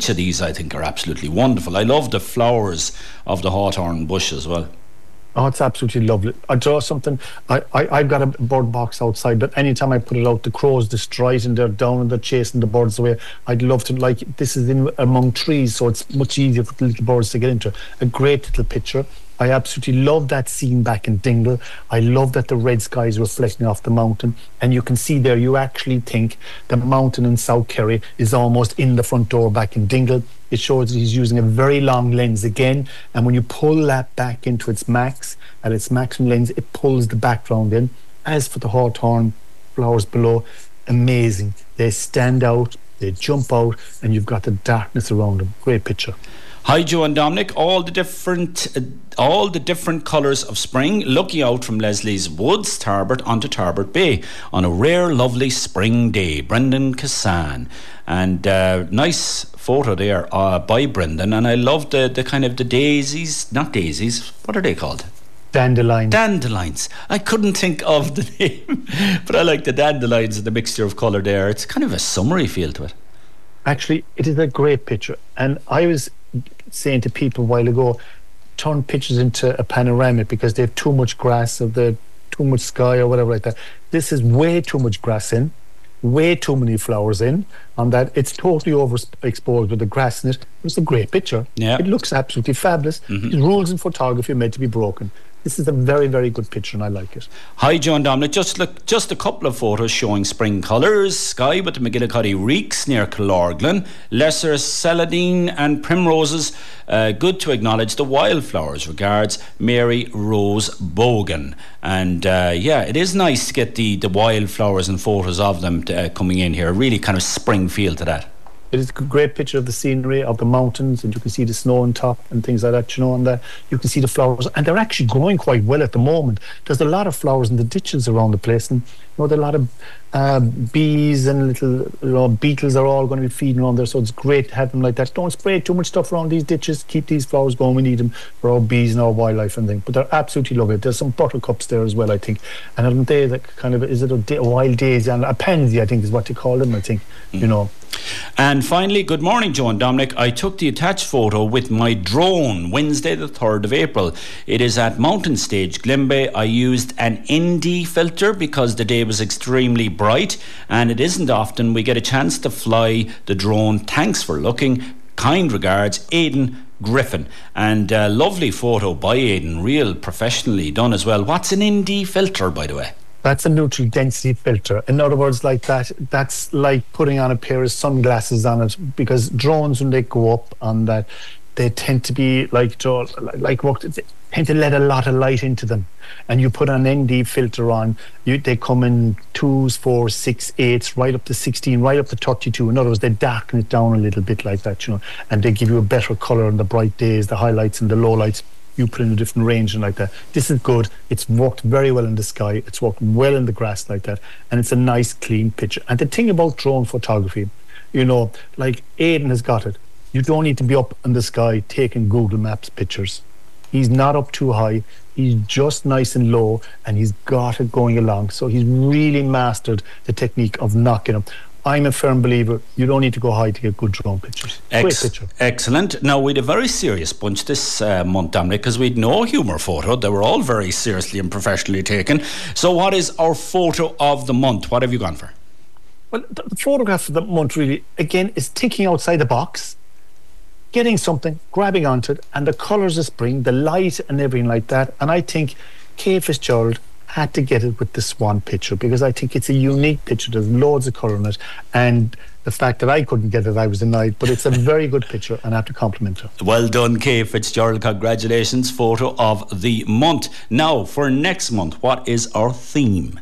S2: each of these, I think, are absolutely wonderful. I love the flowers of the hawthorn bush as well.
S3: Oh, it's absolutely lovely. I draw something. I, I, I've got a bird box outside, but anytime I put it out, the crows destroy it and they're down and they're chasing the birds away. I'd love to, like, this is in among trees, so it's much easier for the little birds to get into. A great little picture. I absolutely love that scene back in Dingle. I love that the red sky is reflecting off the mountain. And you can see there, you actually think the mountain in South Kerry is almost in the front door back in Dingle. It shows that he's using a very long lens again. And when you pull that back into its max, at its maximum lens, it pulls the background in. As for the hawthorn flowers below, amazing. They stand out, they jump out, and you've got the darkness around them. Great picture.
S2: Hi, Joe and Dominic. All the different, uh, all the different colours of spring looking out from Leslie's Woods, Tarbert, onto Tarbert Bay on a rare, lovely spring day. Brendan Cassan, and uh, nice photo there uh, by Brendan. And I love the the kind of the daisies, not daisies. What are they called?
S3: Dandelions.
S2: Dandelions. I couldn't think of the name, but I like the dandelions and the mixture of colour there. It's kind of a summery feel to it.
S3: Actually, it is a great picture, and I was saying to people a while ago, turn pictures into a panoramic because they have too much grass or the too much sky or whatever like that. This is way too much grass in, way too many flowers in, and that it's totally overexposed with the grass in it. It's a great picture.
S2: Yeah.
S3: It looks absolutely fabulous.
S2: Mm-hmm.
S3: The rules in photography are meant to be broken. This is a very, very good picture and I like it.
S2: Hi, John Dominic. Just look, just a couple of photos showing spring colours. Sky with the McGillicuddy Reeks near Killorglin. Lesser celandine and primroses. Uh, good to acknowledge the wildflowers. Regards, Mary Rose Bogan. And uh, yeah, it is nice to get the, the wildflowers and photos of them to, uh, coming in here. Really kind of spring feel to that.
S3: It is a great picture of the scenery, of the mountains, and you can see the snow on top and things like that, you know, and the, you can see the flowers. And they're actually growing quite well at the moment. There's a lot of flowers in the ditches around the place, and, you know, there are a lot of uh, bees and little, you know, beetles are all going to be feeding around there, so it's great to have them like that. Don't spray too much stuff around these ditches. Keep these flowers going. We need them for our bees and our wildlife and things. But they're absolutely lovely. There's some buttercups there as well, I think. And aren't they that kind of, is it a, da- a wild daisy? And a pansy, I think, is what they call them, I think, mm. you know.
S2: And finally, good morning, Joe and Dominic. I took the attached photo with my drone Wednesday the third of April. It is at Mountain Stage, Glenbeigh. I used an N D filter because the day was extremely bright, and it isn't often we get a chance to fly the drone. Thanks for looking. Kind regards, Aidan Griffin. And a lovely photo by Aidan, real professionally done as well. What's an N D filter, by the way?
S3: That's a neutral density filter. In other words, like that, that's like putting on a pair of sunglasses on it, because drones, when they go up on that, they tend to be like, like what, they tend to let a lot of light into them. And you put an N D filter on, you, they come in twos, fours, six, eights, right up to sixteen, right up to thirty-two. In other words, they darken it down a little bit like that, you know, and they give you a better colour on the bright days, the highlights and the lowlights. You put in a different range and like that. This is good. It's worked very well in the sky. It's worked well in the grass like that. And it's a nice, clean picture. And the thing about drone photography, you know, like Aidan has got it. You don't need to be up in the sky taking Google Maps pictures. He's not up too high. He's just nice and low, and he's got it going along. So he's really mastered the technique of knocking up. I'm a firm believer you don't need to go high to get good drone pictures.
S2: Ex-
S3: Great picture.
S2: Excellent. Now, we had a very serious bunch this uh, month, Dominic, because we had no humour photo. They were all very seriously and professionally taken. So what is our photo of the month? What have you gone for?
S3: Well, the, the photograph of the month really, again, is thinking outside the box, getting something, grabbing onto it, and the colours of spring, the light and everything like that. And I think Kay Fitzgerald had to get it with the swan picture, because I think it's a unique picture. There's loads of colour in it, and the fact that I couldn't get it, I was annoyed, but it's a very good picture and I have to compliment her.
S2: Well done, Kay Fitzgerald. Congratulations. Photo of the month. Now, for next month, what is our theme?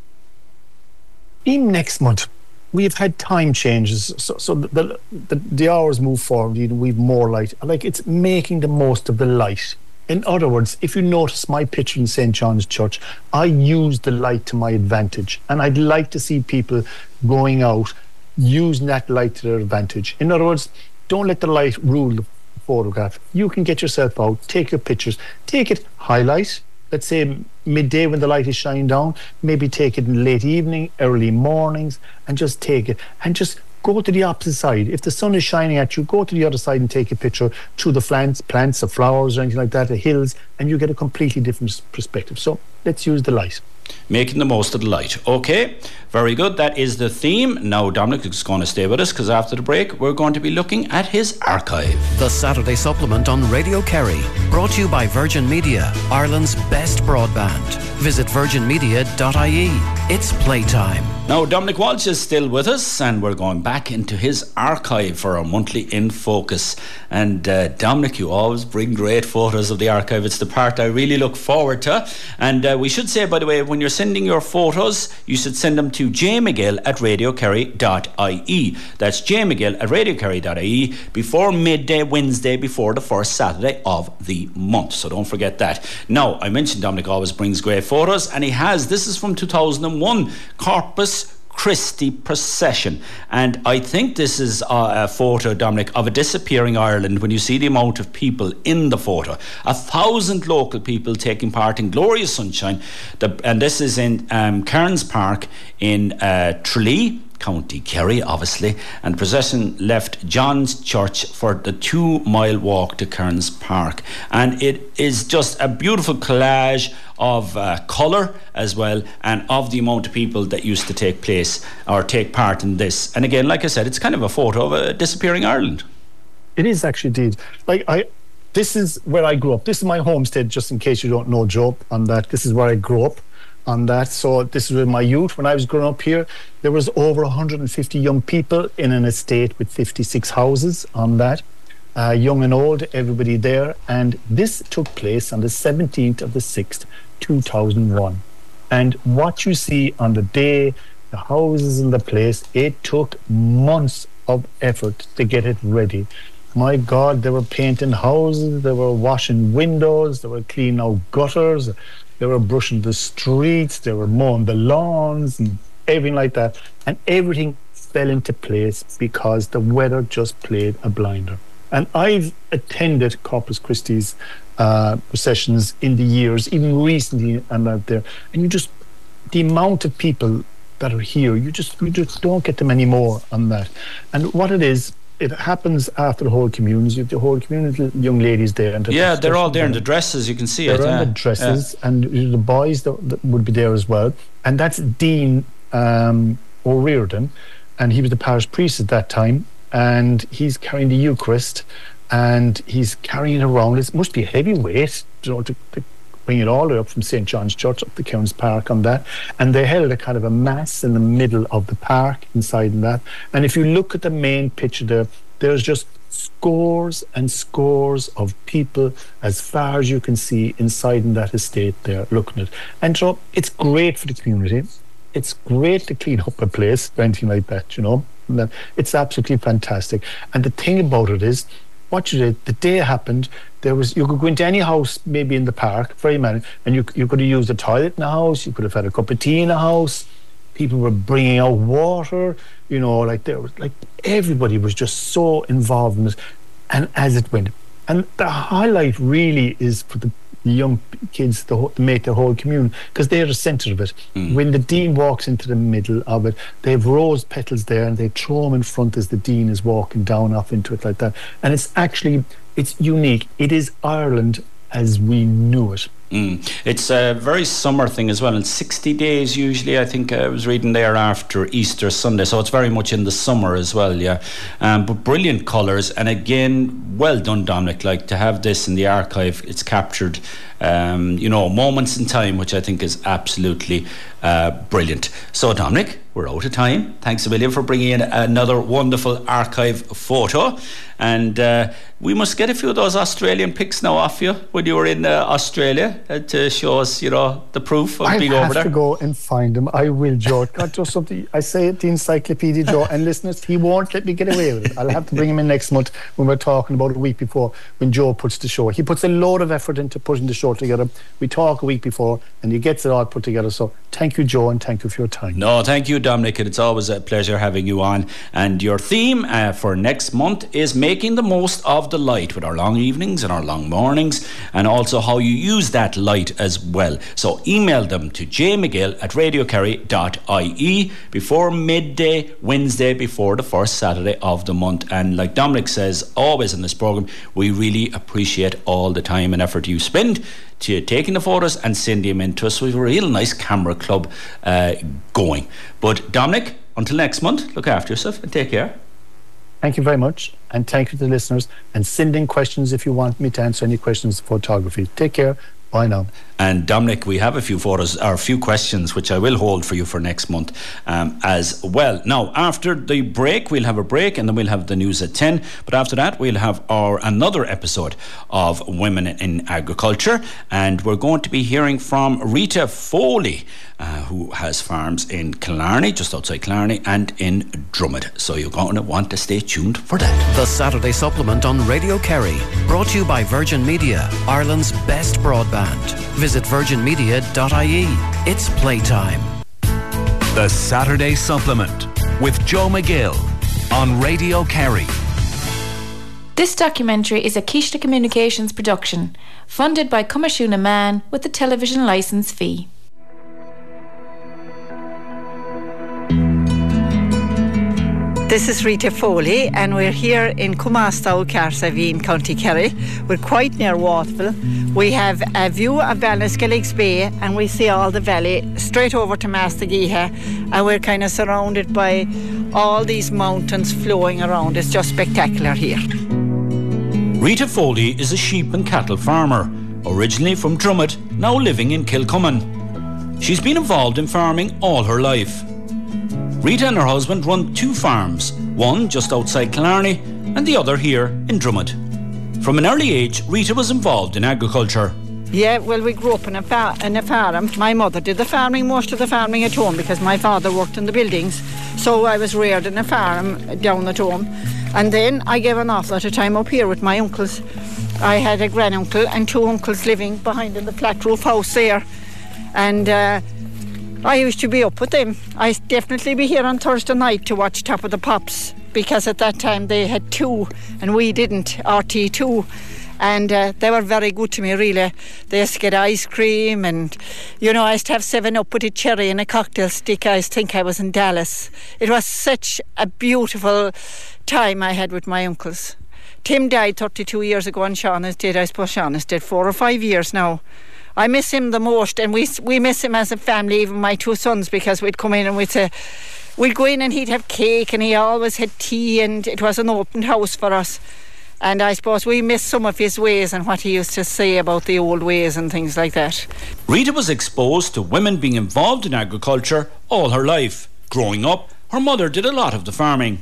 S3: Theme next month, we've had time changes, so, so the, the the hours move forward. You know, we've more light. Like, it's making the most of the light. In other words, if you notice my picture in Saint John's Church, I use the light to my advantage, and I'd like to see people going out using that light to their advantage. In other words, don't let the light rule the photograph. You can get yourself out, take your pictures, take it highlight, let's say midday when the light is shining down, maybe take it in late evening, early mornings, and just take it and just go to the opposite side. If the sun is shining at you, go to the other side and take a picture through the plants, plants or flowers or anything like that, the hills, and you get a completely different perspective. So let's use the light.
S2: Making the most of the light. Okay, very good. That is the theme. Now Dominic is going to stay with us because after the break we're going to be looking at his archive.
S1: The Saturday Supplement on Radio Kerry, brought to you by Virgin Media, Ireland's best broadband. Visit virgin media dot I E. It's playtime.
S2: Now Dominic Walsh is still with us and we're going back into his archive for our monthly In Focus. And uh, Dominic, you always bring great photos of the archive. It's the part I really look forward to. And uh, we should say, by the way, when you're sending your photos, you should send them to jmcgill at radio kerry dot I E. That's jmcgill at radio kerry dot I E before midday Wednesday, before the first Saturday of the month. So don't forget that. Now, I mentioned Dominic always brings great photos, and he has. This is from two thousand one, Corpus Christi procession, and I think this is a, a photo, Dominic, of a disappearing Ireland. When you see the amount of people in the photo, a thousand local people taking part in glorious sunshine, the, and this is in um, Cairns Park in uh, Tralee, County Kerry, obviously, and the procession left John's Church for the two mile walk to Cairns Park, and it is just a beautiful collage of uh, colour as well, and of the amount of people that used to take place or take part in this. And again, like I said, it's kind of a photo of a disappearing Ireland.
S3: It is actually, indeed. Like I this is where I grew up. This is my homestead, just in case you don't know, Joe, on that. This is where I grew up on that. So this is in my youth. When I was growing up here, there was over one hundred fifty young people in an estate with fifty-six houses on that. Uh, young and old, everybody there. And this took place on the seventeenth of the sixth, two thousand one. And what you see on the day, the houses in the place, it took months of effort to get it ready. My God, they were painting houses, they were washing windows, they were cleaning out gutters, they were brushing the streets, they were mowing the lawns and everything like that. And everything fell into place because the weather just played a blinder. And I've attended Corpus Christi's uh, processions in the years, even recently, and out there. And you just, the amount of people that are here, you just you just don't get them anymore on that. And what it is, it happens after the whole communion. You have the whole community, young ladies there. And
S2: yeah, they're all there in the dresses, you can see
S3: they're
S2: it.
S3: They're in
S2: yeah.
S3: the dresses,
S2: yeah.
S3: and the boys that, that would be there as well. And that's Dean um, O'Riordan, and he was the parish priest at that time. And he's carrying the Eucharist, and he's carrying it around. It must be a heavy weight, you know, to, to bring it all the way up from Saint John's Church up to Cairns Park on that. And they held a kind of a mass in the middle of the park inside in that. And if you look at the main picture there, there's just scores and scores of people as far as you can see inside in that estate there looking at it. And so it's great for the community. It's great to clean up a place or anything like that, you know. It's absolutely fantastic. And the thing about it is, what you did, the day it happened, there was, you could go into any house, maybe in the park, very many, and you you could have used the toilet in the house, you could have had a cup of tea in the house, people were bringing out water, you know, like there was, like everybody was just so involved in this, and as it went. And the highlight really is for the young kids to make the whole commune, because they're the centre of it. Mm. When the Dean walks into the middle of it, they have rose petals there and they throw them in front as the Dean is walking down off into it like that. And it's actually, it's unique. It is Ireland as we knew it.
S2: Mm. It's a very summer thing as well, and sixty days usually, I think I was reading there, after Easter Sunday, so it's very much in the summer as well, yeah. Um, but brilliant colours, and again, well done, Dominic, like to have this in the archive. It's captured um, you know, moments in time, which I think is absolutely uh, brilliant. So Dominic, we're out of time. Thanks a million for bringing in another wonderful archive photo, and uh, we must get a few of those Australian pics now off you when you were in uh, Australia uh, to show us, you know, the proof of
S3: I'll
S2: being over there.
S3: I have to go and find them. I will, Joe. God, just something. I say it, the Encyclopedia Joe, and listeners, he won't let me get away with it. I'll have to bring him in next month when we're talking about a week before, when Joe puts the show. He puts a load of effort into putting the show together. We talk a week before, and he gets it all put together. So thank thank you, Joe, and thank you for your time.
S2: No, thank you, Dominic, and it's always a pleasure having you on. And your theme uh, for next month is making the most of the light with our long evenings and our long mornings, and also how you use that light as well. So email them to jmcgill at radiokerry dot I E before midday Wednesday, before the first Saturday of the month. And like Dominic says always in this programme, we really appreciate all the time and effort you spend to taking the photos and sending them in to us. We have a real nice camera club uh, going. But Dominic, until next month, look after yourself and take care.
S3: Thank you very much, and thank you to the listeners, and send in questions if you want me to answer any questions of photography. Take care. Bye now.
S2: And Dominic, we have a few photos or a few questions which I will hold for you for next month um, as well. Now, after the break, we'll have a break and then we'll have the news at ten. But after that, we'll have our another episode of Women in Agriculture, and we're going to be hearing from Rita Foley, uh, who has farms in Killarney, just outside Killarney, and in Drummond. So you're going to want to stay tuned for that.
S1: The Saturday Supplement on Radio Kerry, brought to you by Virgin Media, Ireland's best broadband. Visit virgin media dot I E. It's playtime.
S4: The Saturday Supplement with Joe McGill on Radio Kerry.
S5: This documentary is a Kishta Communications production, funded by Comashuna Man with a television licence fee.
S6: This is Rita Foley, and we're here in Cumastow, Carsaveen, County Kerry. We're quite near Wathville. We have a view of Ballinaskelligs Bay, and we see all the valley straight over to Mastageeha, and we're kind of surrounded by all these mountains flowing around. It's just spectacular here.
S2: Rita Foley is a sheep and cattle farmer, originally from Drummond, now living in Kilcummin. She's been involved in farming all her life. Rita and her husband run two farms, one just outside Killarney and the other here in Drummond. From an early age, Rita was involved in agriculture.
S6: Yeah, well, we grew up in a, fa- in a farm. My mother did the farming, most of the farming at home, because my father worked in the buildings. So I was reared in a farm down at home. And then I gave an awful lot of time up here with my uncles. I had a granduncle and two uncles living behind in the flat roof house there. And uh, I used to be up with them. I'd definitely be here on Thursday night to watch Top of the Pops, because at that time they had two and we didn't, R T two. And uh, they were very good to me, really. They used to get ice cream, and, you know, I used to have seven up with a cherry and a cocktail stick. I used to think I was in Dallas. It was such a beautiful time I had with my uncles. Tim died thirty-two years ago, and Sean is dead. I suppose Sean is dead four or five years now. I miss him the most, and we we miss him as a family, even my two sons, because we'd come in and we'd say, we'd go in and he'd have cake, and he always had tea, and it was an open house for us. And I suppose we miss some of his ways and what he used to say about the old ways and things like that.
S2: Rita was exposed to women being involved in agriculture all her life. Growing up, her mother did a lot of the farming.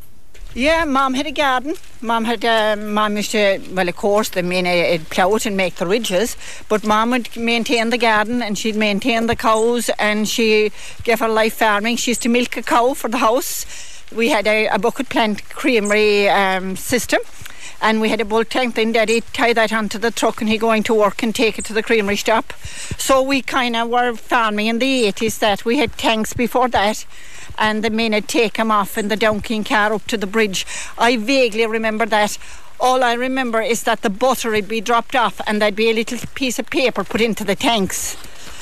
S6: Yeah, Mum had a garden. Mum had, uh, Mum used to, well, of course, they mean it'd plough it and make the ridges, but Mum would maintain the garden, and she'd maintain the cows, and she gave her life farming. She used to milk a cow for the house. We had a, a bucket plant creamery um, system, and we had a bull tank. Then Daddy tie that onto the truck, and he'd going to work and take it to the creamery shop. So we kind of were farming in the eighties. That we had tanks before that, and the men would take them off in the donkeying car up to the bridge. I vaguely remember that. All I remember is that the butter would be dropped off, and there'd be a little piece of paper put into the tanks.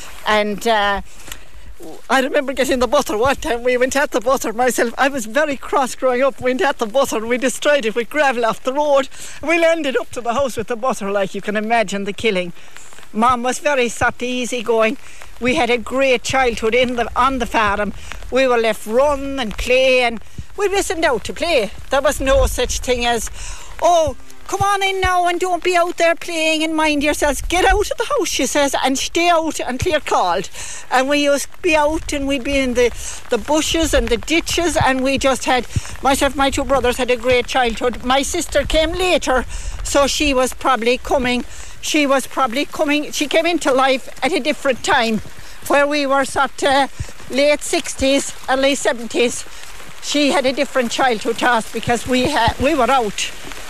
S6: And uh, I remember getting the butter one time. We went at the butter myself. I was very cross growing up. We went at the butter and we destroyed it with gravel off the road. We landed up to the house with the butter, like you can imagine the killing. Mum was very soft, easy going. We had a great childhood in the on the farm. We were left run and play, and we listened out to play. There was no such thing as, oh, come on in now and don't be out there playing and mind yourselves. Get out of the house, she says, and stay out until you're called. And we used to be out, and we'd be in the, the bushes and the ditches, and we just had, myself and my two brothers had a great childhood. My sister came later, so she was probably coming, she was probably coming, she came into life at a different time, where we were sort of late sixties, early seventies. She had a different childhood to us, because we had, we were out.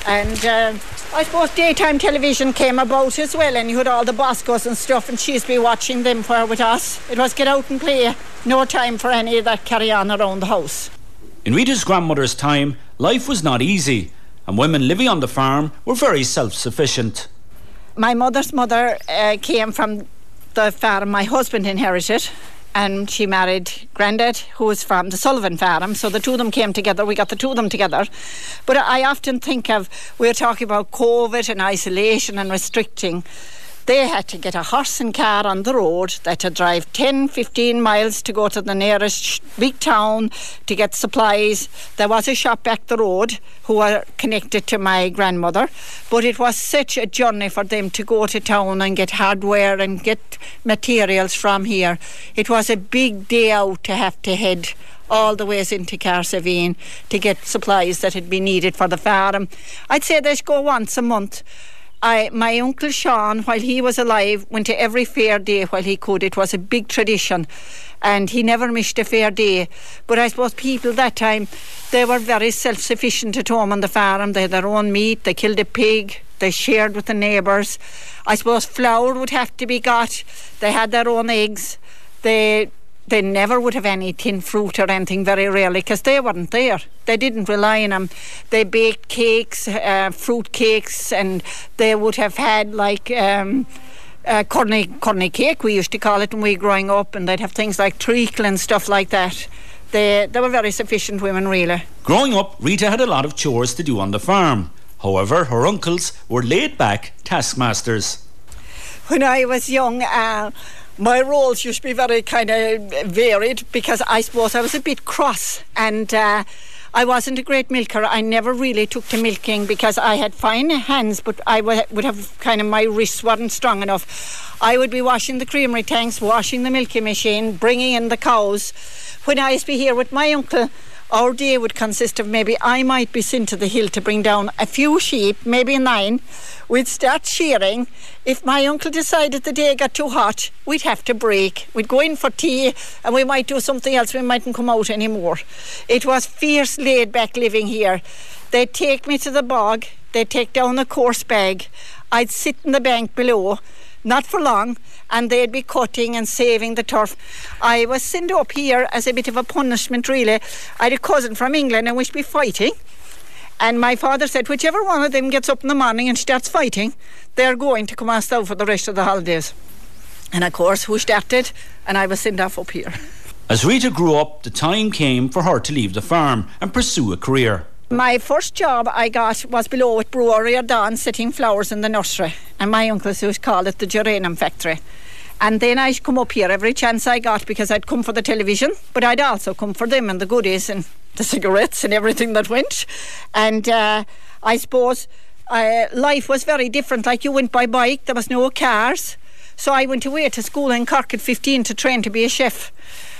S6: And uh, I suppose daytime television came about as well, and you had all the Boscos and stuff, and she used to be watching them for with us. It was get out and play. No time for any of that carry on around the house.
S2: In Rita's grandmother's time, life was not easy, and women living on the farm were very self-sufficient.
S6: My mother's mother uh, came from the farm my husband inherited, and she married Grandad, who was from the Sullivan farm, so the two of them came together. We got the two of them together. But I often think of, we were talking about COVID and isolation and restricting. They had to get a horse and car on the road. They had to drive ten, fifteen miles to go to the nearest big town to get supplies. There was a shop back the road who were connected to my grandmother, but it was such a journey for them to go to town and get hardware and get materials from here. It was a big day out to have to head all the ways into Carsavine to get supplies that had been needed for the farm. I'd say they'd go once a month. I, my uncle Sean, while he was alive, went to every fair day while he could. It was a big tradition, and he never missed a fair day. But I suppose people that time, they were very self-sufficient at home on the farm. They had their own meat, they killed a pig, they shared with the neighbours. I suppose flour would have to be got. They had their own eggs. They They never would have any tin fruit or anything, very rarely, because they weren't there. They didn't rely on them. They baked cakes, uh, fruit cakes, and they would have had like um, uh, corny, corny cake, we used to call it when we were growing up, and they'd have things like treacle and stuff like that. They, they were very sufficient women, really.
S2: Growing up, Rita had a lot of chores to do on the farm. However, her uncles were laid-back taskmasters.
S6: When I was young, uh, my roles used to be very kind of varied, because I suppose I was a bit cross, and uh, I wasn't a great milker. I never really took to milking because I had fine hands, but I w- would have kind of, my wrists weren't strong enough. I would be washing the creamery tanks, washing the milking machine, bringing in the cows. When I used to be here with my uncle, our day would consist of maybe I might be sent to the hill to bring down a few sheep, maybe nine. We'd start shearing. If my uncle decided the day got too hot, we'd have to break. We'd go in for tea, and we might do something else. We mightn't come out anymore. It was fierce laid-back living here. They'd take me to the bog. They'd take down a coarse bag. I'd sit in the bank below, not for long, and they'd be cutting and saving the turf. I was sent up here as a bit of a punishment, really. I had a cousin from England, and we should be fighting. And my father said, whichever one of them gets up in the morning and starts fighting, they're going to come us down for the rest of the holidays. And of course, who started? And I was sent off up here.
S2: As Rita grew up, the time came for her to leave the farm and pursue a career.
S6: My first job I got was below at Brewery or Dawn, setting flowers in the nursery. And my uncles used to call it the geranium factory. And then I'd come up here every chance I got, because I'd come for the television, but I'd also come for them and the goodies and the cigarettes and everything that went. And uh, I suppose uh, life was very different. Like, you went by bike, there was no cars. So I went away to school in Cork at fifteen to train to be a chef.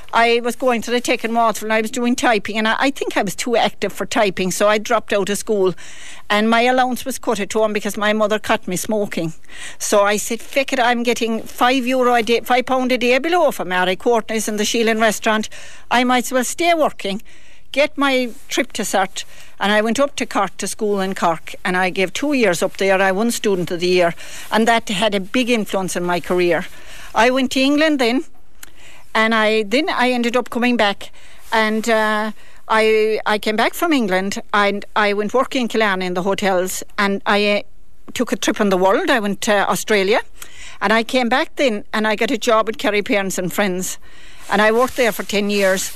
S6: I was going to the Tech in Waterford, and I was doing typing, and I, I think I was too active for typing, so I dropped out of school, and my allowance was cut at home because my mother caught me smoking. So I said, feck it, I'm getting five euro a day, five pound a day below for Mary Courtney's in the Sheelan restaurant. I might as well stay working, get my trip to cert. And I went up to Cork to school in Cork, and I gave two years up there. I won Student of the Year, and that had a big influence in my career. I went to England then, and I then I ended up coming back, and uh, I I came back from England, and I went working in Killarney in the hotels, and I uh, took a trip in the world. I went to Australia, and I came back then, and I got a job at Kerry Parents and Friends, and I worked there for ten years.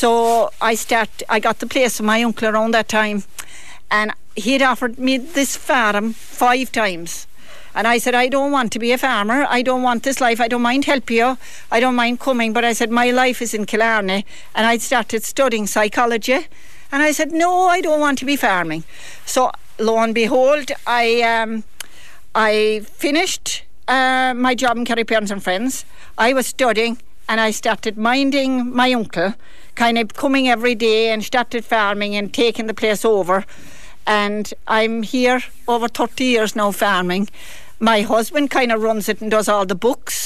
S6: So I start. I got the place of my uncle around that time, and he'd offered me this farm five times. And I said, I don't want to be a farmer. I don't want this life. I don't mind helping you. I don't mind coming. But I said, my life is in Killarney. And I started studying psychology. And I said, no, I don't want to be farming. So lo and behold, I um, I finished uh, my job in Kerry Parents and Friends. I was studying, and I started minding my uncle, kind of coming every day, and started farming and taking the place over. And I'm here over thirty years now farming. My husband kind of runs it and does all the books.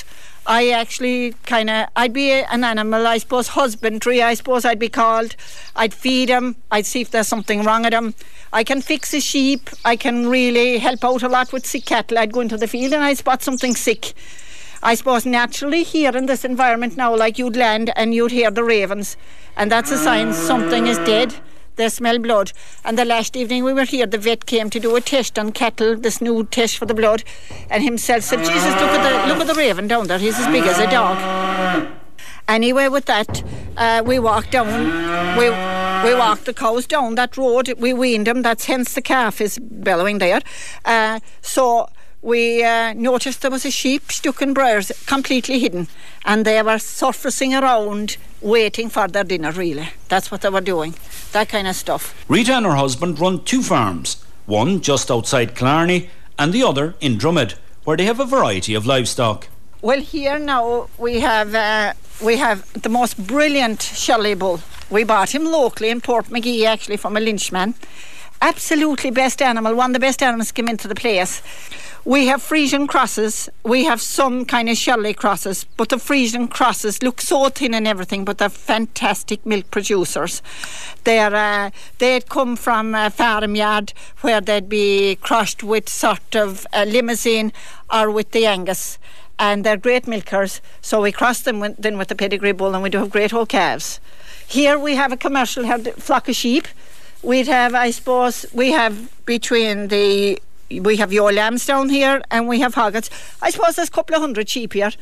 S6: I actually kind of, I'd be an animal, I suppose, husbandry, I suppose I'd be called. I'd feed them, I'd see if there's something wrong with them. I can fix a sheep, I can really help out a lot with sick cattle. I'd go into the field and I'd spot something sick. I suppose naturally here in this environment now, like you'd land and you'd hear the ravens, and that's a sign something is dead. They smell blood. And the last evening we were here, the vet came to do a test on cattle, this new test for the blood, and himself said, Jesus, look at the look at the raven down there, he's as big as a dog. Anyway, with that, uh, we walked down, we we walked the cows down that road, we weaned them, that's hence the calf is bellowing there. Uh, so we uh, noticed there was a sheep stuck in briars, completely hidden, and they were surfacing around, waiting for their dinner, really. That's what they were doing, that kind of stuff.
S2: Rita and her husband run two farms, one just outside Killarney and the other in Drummond, where they have a variety of livestock.
S6: Well, here now we have uh, we have the most brilliant Shelley bull. We bought him locally in Portmagee, actually, from a Lynchman. Absolutely best animal, one of the best animals came into the place. We have Frisian crosses, we have some kind of Shelley crosses, but the Frisian crosses look so thin and everything, but they're fantastic milk producers. They're, uh, they'd come from a farmyard where they'd be crushed with sort of a limousine or with the Angus, and they're great milkers, so we cross them with, then with the pedigree bull, and we do have great old calves. Here we have a commercial herd, flock of sheep. We'd have, I suppose, we have between the we have your lambs down here and we have hoggets. I suppose there's a couple of hundred sheep here,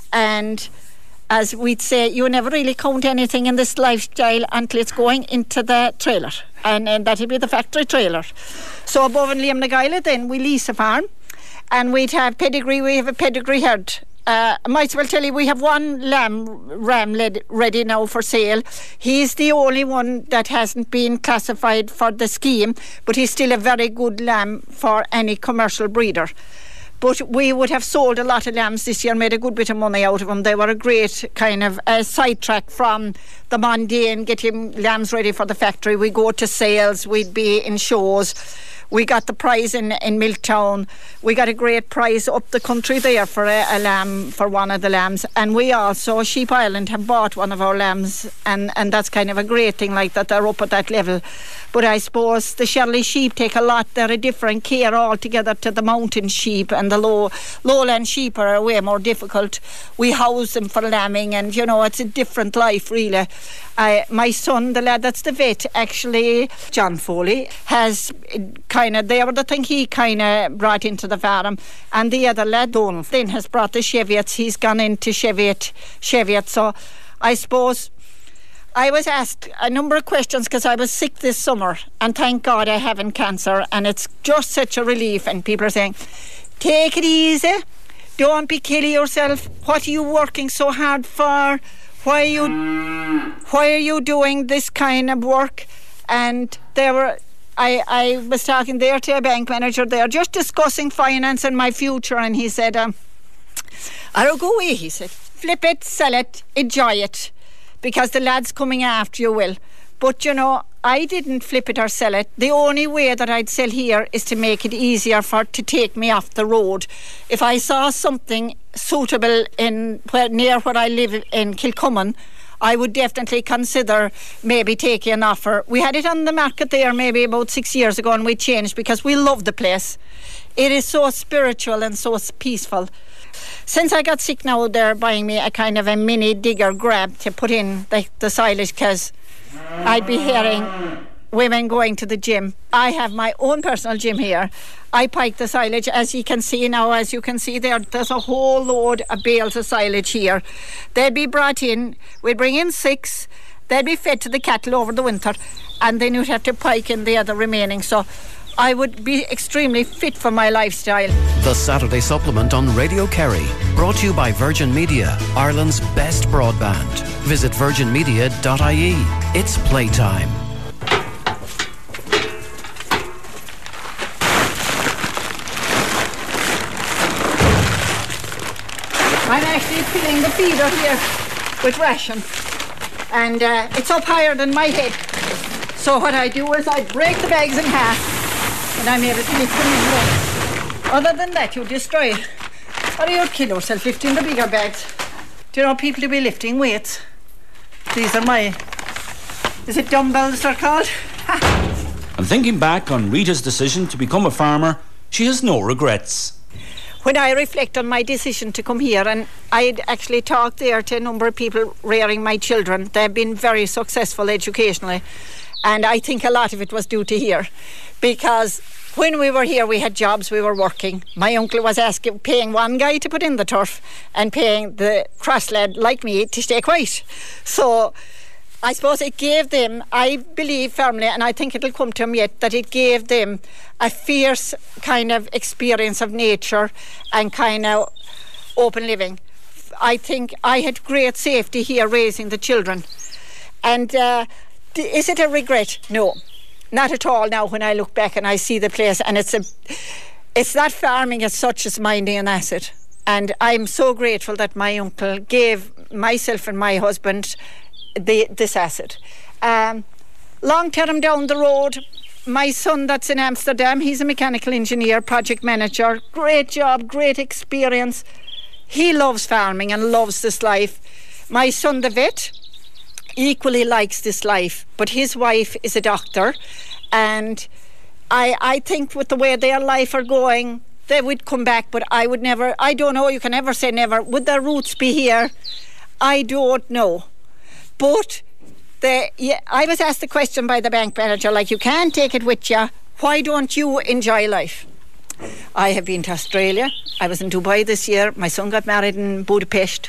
S6: and as we'd say, you never really count anything in this lifestyle until it's going into the trailer, and, and that'll be the factory trailer. So above in Liam Naguila then we lease a farm, and we'd have pedigree, we have a pedigree herd. Uh, I might as well tell you, we have one lamb ram led, ready now for sale. He's the only one that hasn't been classified for the scheme, but he's still a very good lamb for any commercial breeder. But we would have sold a lot of lambs this year, made a good bit of money out of them. They were a great kind of uh, sidetrack from the mundane, getting lambs ready for the factory. We go to sales, we'd be in shows. We got the prize in, in Miltown. We got a great prize up the country there for a, a lamb, for one of the lambs. And we also, Sheep Island, have bought one of our lambs, and, and that's kind of a great thing, like that they're up at that level. But I suppose the Shirley sheep take a lot, they're a different care altogether to the mountain sheep, and the low lowland sheep are way more difficult. We house them for lambing, and you know, it's a different life really. I, my son, the lad that's the vet, actually, John Foley, has kind of, they were the thing he kind of brought into the farm, and the other lad, Donald, then has brought the Cheviots. He's gone into Cheviot, Cheviot. So I suppose I was asked a number of questions because I was sick this summer, and thank God I haven't cancer, and it's just such a relief. And people are saying, take it easy, don't be killing yourself, what are you working so hard for, why are you why are you doing this kind of work? And there were I, I was talking there to a bank manager there, just discussing finance and my future, and he said, um, I'll go away, he said, flip it, sell it, enjoy it, because the lad's coming after you will. But you know, I didn't flip it or sell it. The only way that I'd sell here is to make it easier for to take me off the road. If I saw something suitable in where near where I live in Kilcummin, I would definitely consider maybe taking an offer. We had it on the market there maybe about six years ago, and we changed because we love the place. It is so spiritual and so peaceful. Since I got sick now, they're buying me a kind of a mini digger grab to put in the, the silage, because I'd be hearing women going to the gym. I have my own personal gym here. I pike the silage, as you can see now, as you can see there, there's a whole load of bales of silage here. They'd be brought in, we'd bring in six, they'd be fed to the cattle over the winter, and then you'd have to pike in the other remaining. So I would be extremely fit for my lifestyle.
S1: The Saturday Supplement on Radio Kerry, brought to you by Virgin Media, Ireland's best broadband. Visit virgin media dot I E. It's playtime.
S6: I'm actually filling the feeder here with ration, and uh, it's up higher than my head. So what I do is I break the bags in half, and I'm able to lift them in low. Other than that, you destroy it. Are you kill yourself lifting the bigger bags? Do you know people to be lifting weights? These are my... Is it dumbbells they're called?
S2: And thinking back on Rita's decision to become a farmer, she has no regrets.
S6: When I reflect on my decision to come here, and I'd actually talked there to a number of people rearing my children, they've been very successful educationally, and I think a lot of it was due to here, because when we were here we had jobs, we were working. My uncle was asking, paying one guy to put in the turf and paying the cross lad like me to stay quiet. So I suppose it gave them, I believe firmly, and I think it'll come to them yet, that it gave them a fierce kind of experience of nature and kind of open living. I think I had great safety here raising the children. And uh, is it a regret? No, not at all now when I look back and I see the place. And it's a, it's not farming as such as minding an asset. And I'm so grateful that my uncle gave myself and my husband The, this asset. Um, long term down the road, my son that's in Amsterdam, he's a mechanical engineer, project manager, great job, great experience. He loves farming and loves this life. My son, the vet, equally likes this life, but his wife is a doctor, and I, I think with the way their life are going, they would come back, but I would never, I don't know, you can never say never. Would their roots be here? I don't know. But the, yeah, I was asked the question by the bank manager, like, you can't take it with you. Why don't you enjoy life? I have been to Australia. I was in Dubai this year. My son got married in Budapest.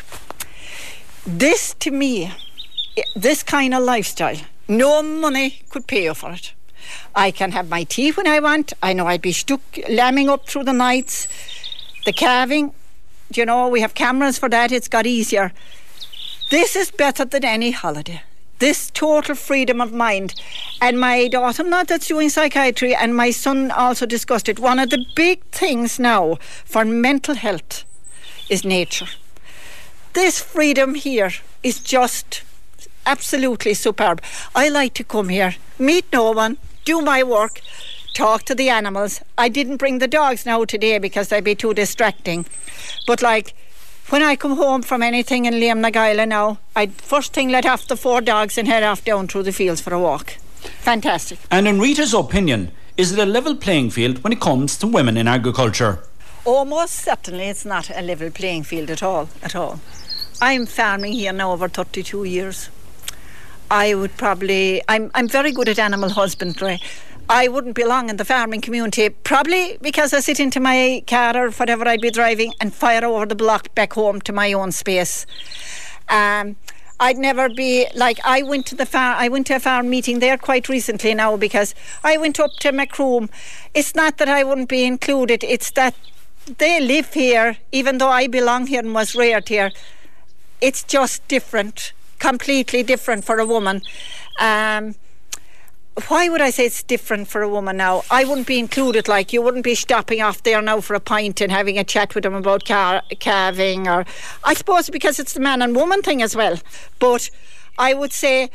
S6: This, to me, this kind of lifestyle, no money could pay you for it. I can have my tea when I want. I know I'd be stuck lambing up through the nights. The calving, you know, we have cameras for that. It's got easier. This is better than any holiday. This total freedom of mind. And my daughter-in-law that's doing psychiatry, and my son also discussed it. One of the big things now for mental health is nature. This freedom here is just absolutely superb. I like to come here, meet no one, do my work, talk to the animals. I didn't bring the dogs now today because they'd be too distracting. But like, when I come home from anything in Liam Nagaila now, I'd first thing let off the four dogs and head off down through the fields for a walk. Fantastic.
S2: And in Rita's opinion, is it a level playing field when it comes to women in agriculture?
S6: Almost certainly it's not a level playing field at all, at all. I'm farming here now over thirty-two years. I would probably, I'm, I'm very good at animal husbandry. I wouldn't belong in the farming community, probably because I sit into my car or whatever I'd be driving and fire over the block back home to my own space. Um, I'd never be, like, I went to the farm, I went to a farm meeting there quite recently now because I went up to Macroom. It's not that I wouldn't be included, it's that they live here, even though I belong here and was reared here. It's just different, completely different for a woman. Um, Why would I say it's different for a woman now? I wouldn't be included, like, you wouldn't be stopping off there now for a pint and having a chat with them about car- calving, or I suppose because it's the man and woman thing as well. But I would say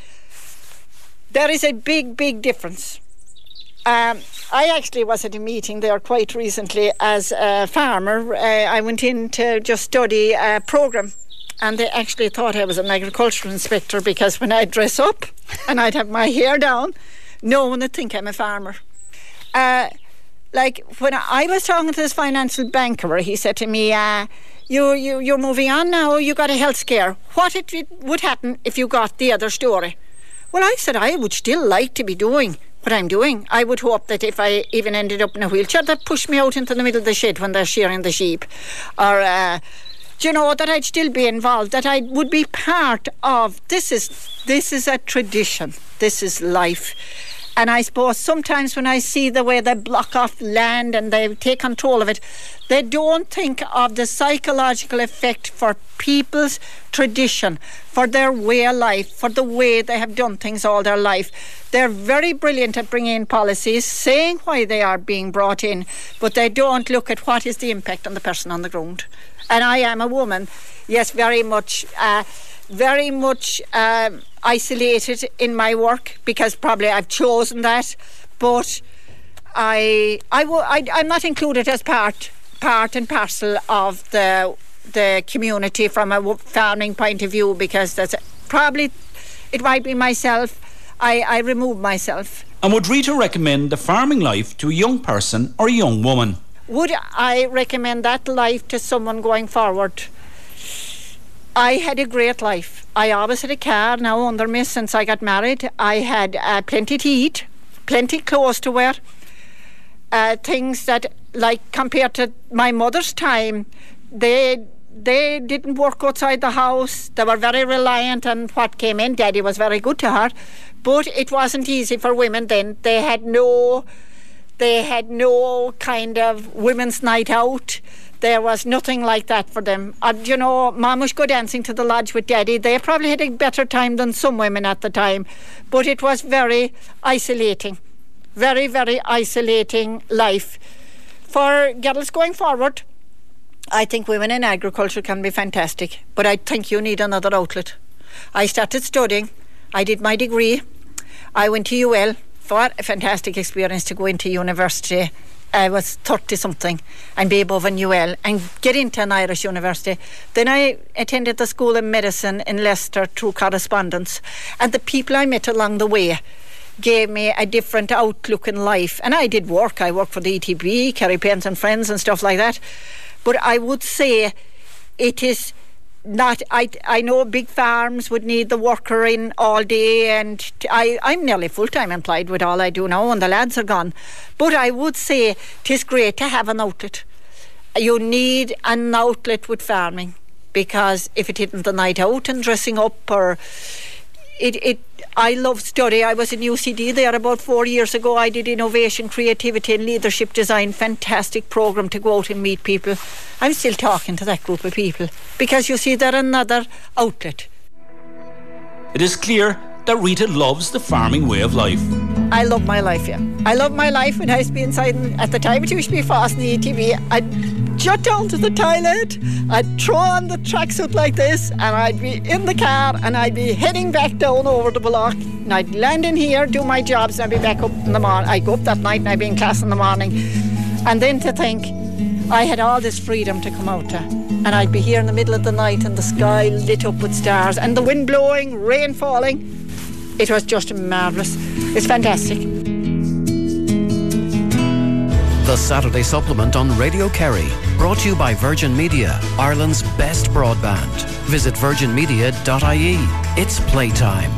S6: there is a big, big difference. Um, I actually was at a meeting there quite recently as a farmer. Uh, I went in to just study a programme, and they actually thought I was an agricultural inspector because when I'd dress up and I'd have my hair down, no one would think I'm a farmer. Uh, like, when I was talking to this financial banker, he said to me, uh, you, you, you're moving on now, you got a health scare. What it would happen if you got the other story? Well, I said I would still like to be doing what I'm doing. I would hope that if I even ended up in a wheelchair, they'd push me out into the middle of the shed when they're shearing the sheep. Or, uh, do you know, that I'd still be involved, that I would be part of, this is, this is a tradition, this is life. And I suppose sometimes when I see the way they block off land and they take control of it, they don't think of the psychological effect for people's tradition, for their way of life, for the way they have done things all their life. They're very brilliant at bringing in policies, saying why they are being brought in, but they don't look at what is the impact on the person on the ground. And I am a woman, yes, very much... Uh, very much um, isolated in my work because probably I've chosen that, but I, I, w- I, I'm not included as part part and parcel of the the community from a farming point of view, because that's probably, it might be myself, I, I remove myself.
S2: And would Rita recommend the farming life to a young person or a young woman?
S6: Would I recommend that life to someone going forward? I had a great life. I always had a car now under me since I got married. I had uh, plenty to eat, plenty clothes to wear. Uh, things that, like, compared to my mother's time, they they didn't work outside the house. They were very reliant on what came in. Daddy was very good to her, but it wasn't easy for women then. They had no, they had no kind of women's night out. There was nothing like that for them. And, you know, Mum would go dancing to the lodge with Daddy. They probably had a better time than some women at the time, but it was very isolating. Very, very isolating life. For girls going forward, I think women in agriculture can be fantastic, but I think you need another outlet. I started studying. I did my degree. I went to U L. What a fantastic experience to go into university. I was thirty-something and be above in U L and get into an Irish university. Then I attended the School of Medicine in Leicester through correspondence, and the people I met along the way gave me a different outlook in life. And I did work. I worked for the E T B, Kerry Paynes and Friends and stuff like that. But I would say it is not, I I know big farms would need the worker in all day, and I, I'm nearly full-time employed with all I do now, and the lads are gone. But I would say it is great to have an outlet. You need an outlet with farming, because if it isn't the night out and dressing up, or it, it I love study. I was in U C D there about four years ago. I did innovation, creativity and leadership design. Fantastic programme to go out and meet people. I'm still talking to that group of people, because you see they're another outlet.
S2: It is clear that Rita loves the farming way of life.
S6: I love my life, yeah. I love my life. When I used to be inside, at the time it used to be fast in the E T V, I'd jut down to the toilet, I'd throw on the tracksuit like this, and I'd be in the car and I'd be heading back down over the block, and I'd land in here, do my jobs, and I'd be back up in the morning. I'd go up that night and I'd be in class in the morning. And then to think I had all this freedom to come out to, and I'd be here in the middle of the night and the sky lit up with stars and the wind blowing, rain falling. It was just marvellous. It's fantastic.
S1: The Saturday Supplement on Radio Kerry, brought to you by Virgin Media, Ireland's best broadband. Visit virgin media dot I E. It's playtime.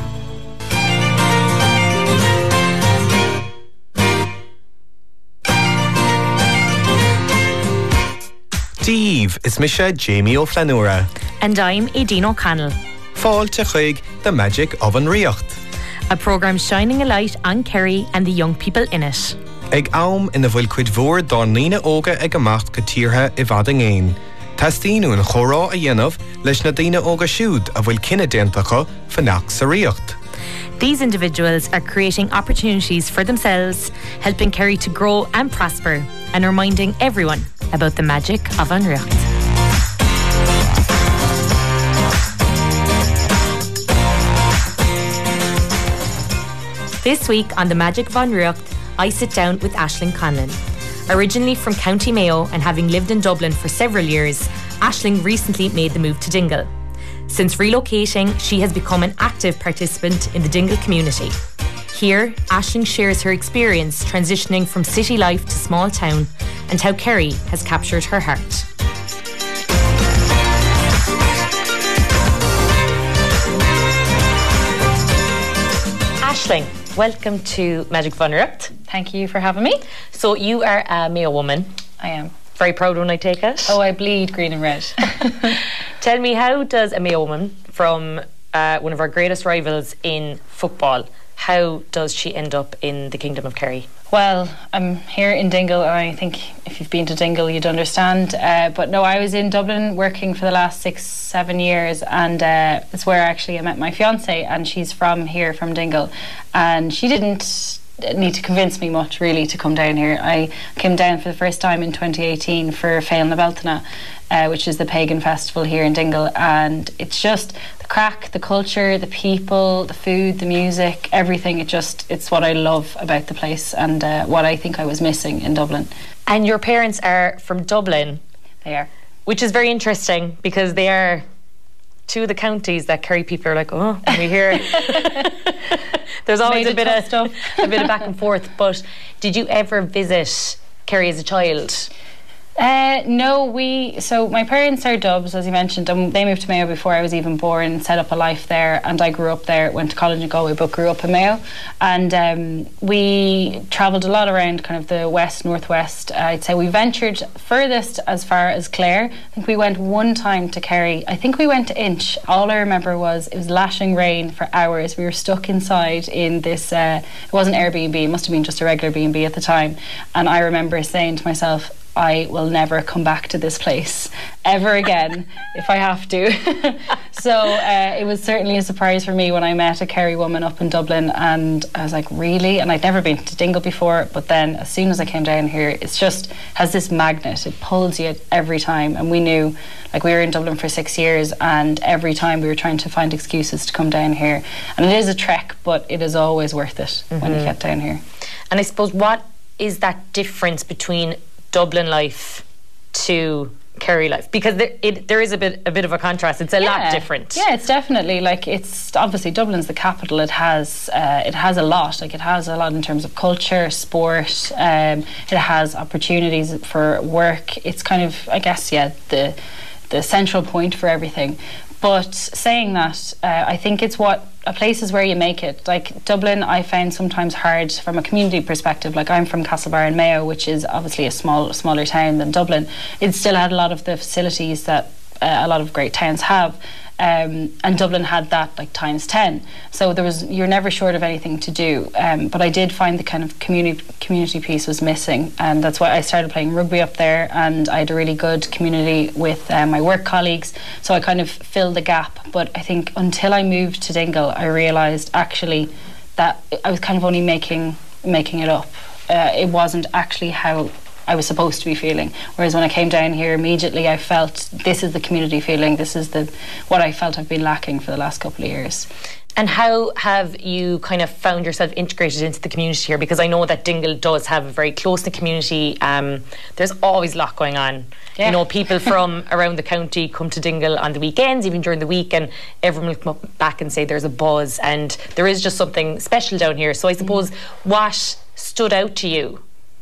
S7: Steve, is Misha Jamie O'Flanura.
S8: And I'm Aideen O'Connell.
S7: Fáil te chuig, The Magic of an Riocht.
S8: A programme shining a light on Kerry and the young people in it.
S7: Ag aum ina bhfuil cuid mhór dá nína óga ag amacht go tíortha I bhfad an gcéin. Tastíonú an chórá a dhéanamh leis na daoine óga siúd a bhfuil cinenne déantacha fanacht sa riocht.
S8: These individuals are creating opportunities for themselves, helping Kerry to grow and prosper, and reminding everyone about the magic of an riocht. This week on The Magic of an Riocht, I sit down with Aisling Conlon. Originally from County Mayo and having lived in Dublin for several years, Aisling recently made the move to Dingle. Since relocating, she has become an active participant in the Dingle community. Here, Aisling shares her experience transitioning from city life to small town and how Kerry has captured her heart. Aisling, welcome to Magic of an Riocht.
S9: Thank you for having me.
S8: So you are a Mayo woman.
S9: I am.
S8: Very proud one, I take it.
S9: Oh, I bleed green and red.
S8: Tell me, how does a Mayo woman from uh, one of our greatest rivals in football, how does she end up in the Kingdom of Kerry?
S9: Well, I'm here in Dingle, and I think if you've been to Dingle, you'd understand. Uh, but no, I was in Dublin working for the last six, seven years, and uh, it's where actually I met my fiance, and she's from here, from Dingle, and she didn't need to convince me much really to come down here. I came down for the first time in twenty eighteen for Féil na Beltana, uh, which is the pagan festival here in Dingle, and it's just the crack, the culture, the people, the food, the music, everything. It just, it's what I love about the place, and uh, what I think I was missing in Dublin.
S8: And your parents are from Dublin.
S9: They are.
S8: Which is very interesting because they are two of the counties that Kerry people are like, oh, when we hear there's always a bit of stuff, a bit of back and forth. But did you ever visit Kerry as a child?
S9: Uh, no, we, so my parents are Dubs, as you mentioned, and they moved to Mayo before I was even born, set up a life there, and I grew up there, went to college in Galway, but grew up in Mayo. And um, we travelled a lot around kind of the west, northwest. Uh, I'd say we ventured furthest as far as Clare. I think we went one time to Kerry. I think we went to Inch. All I remember was it was lashing rain for hours. We were stuck inside in this, uh, it wasn't Airbnb, it must have been just a regular B and B at the time. And I remember saying to myself, I will never come back to this place ever again if I have to. So uh, it was certainly a surprise for me when I met a Kerry woman up in Dublin, and I was like, really? And I'd never been to Dingle before, but then as soon as I came down here, it's just has this magnet. It pulls you every time. And we knew, like, we were in Dublin for six years, and every time we were trying to find excuses to come down here. And it is a trek, but it is always worth it mm-hmm. when you get down here.
S8: And I suppose, what is that difference between Dublin life to Kerry life? Because there, it, there is a bit a bit of a contrast. It's a yeah. lot different.
S9: Yeah, it's definitely, like, it's obviously Dublin's the capital. It has uh, it has a lot. Like, it has a lot in terms of culture, sport. Um, it has opportunities for work. It's kind of, I guess, yeah, the the central point for everything. But saying that, uh, I think it's what a place is where you make it. Like, Dublin, I found sometimes hard from a community perspective. Like, I'm from Castlebar in Mayo, which is obviously a small, smaller town than Dublin. It still had a lot of the facilities that uh, a lot of great towns have. Um, and Dublin had that like times ten. So there was, you're never short of anything to do. Um, but I did find the kind of community community piece was missing, and that's why I started playing rugby up there. And I had a really good community with uh, my work colleagues. So I kind of filled the gap. But I think until I moved to Dingle, I realised actually that I was kind of only making making it up. Uh, it wasn't actually how I was supposed to be feeling. Whereas when I came down here, immediately I felt this is the community feeling. This is the what I felt I've been lacking for the last couple of years.
S8: And how have you kind of found yourself integrated into the community here? Because I know that Dingle does have a very close-knit community. Um, there's always a lot going on. Yeah. You know, people from around the county come to Dingle on the weekends, even during the week, and everyone will come up back and say there's a buzz, and there is just something special down here. So I suppose mm. what stood out to you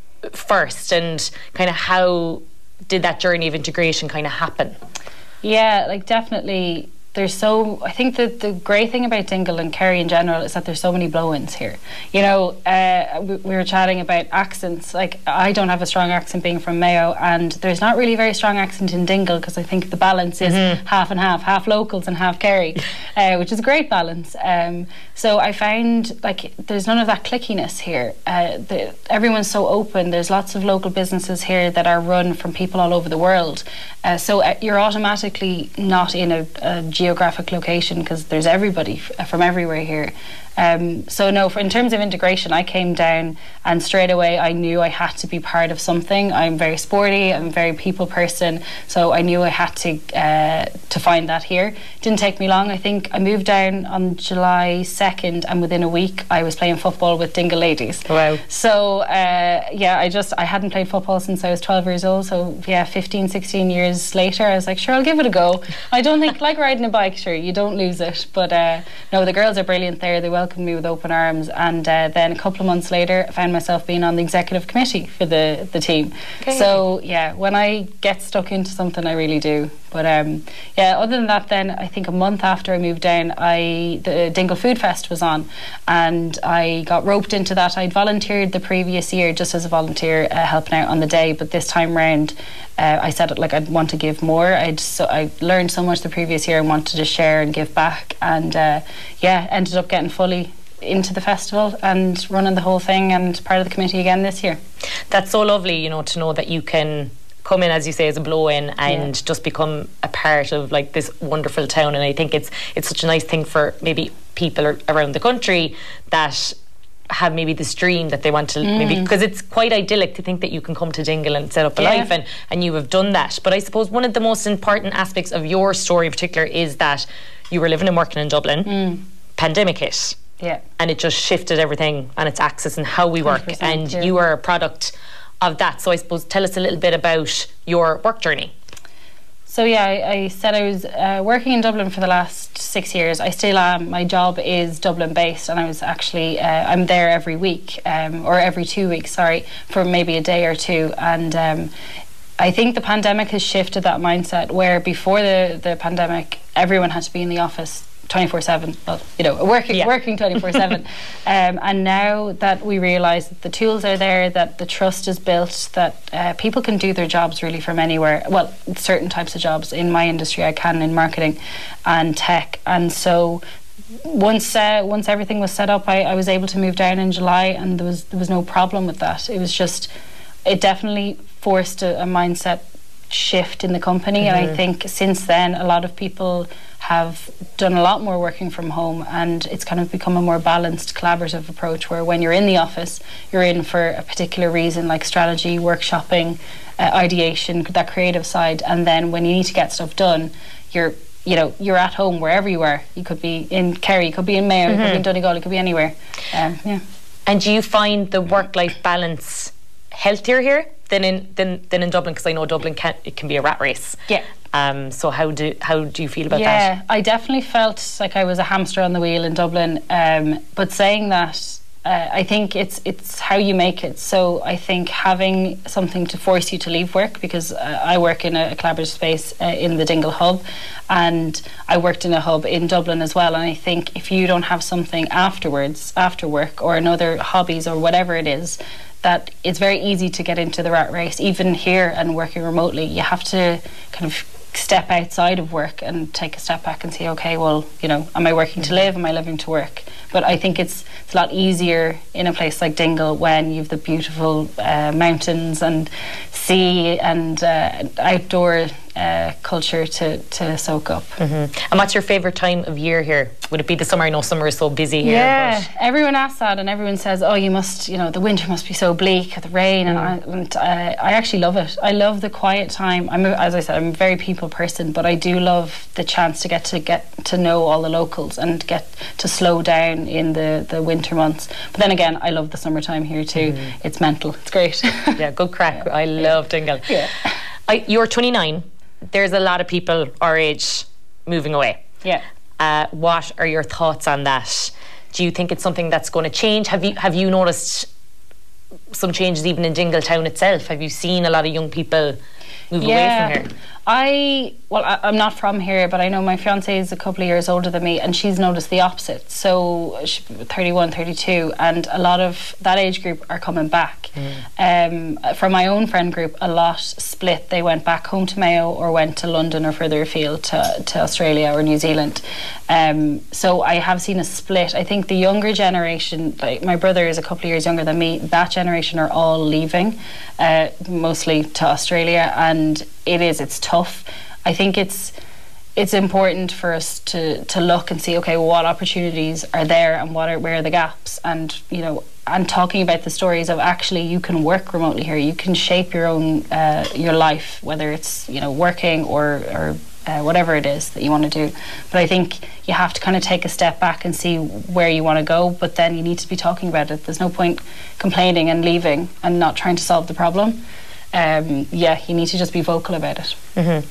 S8: first, and kind of how did that journey of integration kind of happen?
S9: Yeah, like definitely there's so, I think that the great thing about Dingle and Kerry in general is that there's so many blow-ins here. You know, uh, we, we were chatting about accents. Like, I don't have a strong accent being from Mayo, and there's not really a very strong accent in Dingle, because I think the balance is mm-hmm. half and half, half locals and half Kerry, uh, which is a great balance. Um, so I found, like, there's none of that clickiness here. Uh, the, everyone's so open. There's lots of local businesses here that are run from people all over the world. Uh, so uh, you're automatically not in a, a geographic location, because there's everybody f- from everywhere here. Um, so no, for, in terms of integration, I came down and straight away I knew I had to be part of something. I'm very sporty, I'm a very people person, so I knew I had to uh, to find that here. It didn't take me long. I think I moved down on July second, and within a week I was playing football with Dingle ladies.
S8: Wow.
S9: So uh, yeah, I just I hadn't played football since I was twelve years old, so yeah, fifteen, sixteen years later I was like, sure, I'll give it a go. I don't think, like riding a bike, sure, you don't lose it, but uh, no, the girls are brilliant there. They welcomed me with open arms, and uh, then a couple of months later I found myself being on the executive committee for the, the team. Okay. So yeah, when I get stuck into something, I really do. But um, yeah, other than that, then I think a month after I moved down, I the Dingle Food Fest was on, and I got roped into that. I'd volunteered the previous year just as a volunteer, uh, helping out on the day, but this time round uh, I said, like, I'd want to give more. I'd so I learned so much the previous year and wanted to share and give back, and uh, yeah, ended up getting fully into the festival and running the whole thing and part of the committee again this year.
S8: That's so lovely, you know, to know that you can come in, as you say, as a blow-in and yeah. just become a part of, like, this wonderful town. And I think it's it's such a nice thing for maybe people around the country that have maybe this dream that they want to mm. maybe, because it's quite idyllic to think that you can come to Dingle and set up a yeah. life, and, and you have done that. But I suppose one of the most important aspects of your story in particular is that you were living and working in Dublin, mm. pandemic hit.
S9: Yeah.
S8: And it just shifted everything on its axis and how we work. And yeah. you are a product of that. So I suppose tell us a little bit about your work journey.
S9: So yeah, I, I said I was uh, working in Dublin for the last six years. I still am. My job is Dublin based, and I was actually uh, I'm there every week um, or every two weeks, sorry, for maybe a day or two. And um, I think the pandemic has shifted that mindset where before the the pandemic, everyone had to be in the office twenty-four seven, well, you know, working yeah. working twenty-four seven. um, and now that we realise that the tools are there, that the trust is built, that uh, people can do their jobs really from anywhere. Well, certain types of jobs. In my industry, I can in marketing and tech. And so once uh, once everything was set up, I, I was able to move down in July, and there was there was no problem with that. It was just, it definitely forced a, a mindset shift in the company. Mm-hmm. And I think since then, a lot of people have done a lot more working from home, and it's kind of become a more balanced collaborative approach where when you're in the office, you're in for a particular reason, like strategy, workshopping, uh, ideation, that creative side, and then when you need to get stuff done, you're you know you're at home wherever you are. You could be in Kerry, you could be in Mayo, mm-hmm. you could be in Donegal, you could be anywhere. Um, yeah. And
S8: do you find the work-life balance healthier here than in than, than in Dublin? Because I know Dublin can it can be a rat race.
S9: Yeah.
S8: Um, so how do how do you feel about
S9: yeah,
S8: that?
S9: Yeah, I definitely felt like I was a hamster on the wheel in Dublin. Um, but saying that, uh, I think it's it's how you make it. So I think having something to force you to leave work, because uh, I work in a, a collaborative space uh, in the Dingle Hub, and I worked in a hub in Dublin as well. And I think if you don't have something afterwards, after work, or another hobbies or whatever it is, that it's very easy to get into the rat race. Even here and working remotely, you have to kind of step outside of work and take a step back and say, okay, well, you know, am I working to live? Am I living to work? But I think it's it's a lot easier in a place like Dingle when you've the beautiful uh, mountains and sea and uh, outdoor uh, culture to, to soak up.
S8: Mm-hmm. And what's your favourite time of year here? Would it be the summer? I know summer is so busy here.
S9: Yeah, but everyone asks that, and everyone says, oh, you must, you know, the winter must be so bleak, the rain, mm. and, I, and uh, I actually love it. I love the quiet time. I'm, a, as I said, I'm a very people person, but I do love the chance to get to get to know all the locals and get to slow down in the, the winter months. But then again, I love the summertime here too. Mm. It's mental. It's great.
S8: Yeah, good crack. Yeah. I love Dingle.
S9: Yeah.
S8: I, you're twenty-nine. There's a lot of people our age moving away.
S9: Yeah.
S8: Uh, what are your thoughts on that? Do you think it's something that's going to change? Have you have you noticed some changes even in Dingle town itself? Have you seen a lot of young people move
S9: yeah.
S8: away from here?
S9: I, well, I, I'm not from here, but I know my fiancé is a couple of years older than me, and she's noticed the opposite. So she's thirty-one, thirty-two, and a lot of that age group are coming back. Mm. Um, from my own friend group, a lot split. They went back home to Mayo or went to London or further afield to, to Australia or New Zealand. Um, so I have seen a split. I think the younger generation, like my brother is a couple of years younger than me, that generation are all leaving, uh, mostly to Australia, and it is, it's tough. I think it's it's important for us to, to look and see, okay, well, what opportunities are there and what are where are the gaps, and you know, and talking about the stories of actually you can work remotely here, you can shape your own uh, your life, whether it's, you know, working or or uh, whatever it is that you want to do. But I think you have to kind of take a step back and see where you want to go, but then you need to be talking about it. There's no point complaining and leaving and not trying to solve the problem. Um, yeah, you need to just be vocal about it.
S8: Mm-hmm.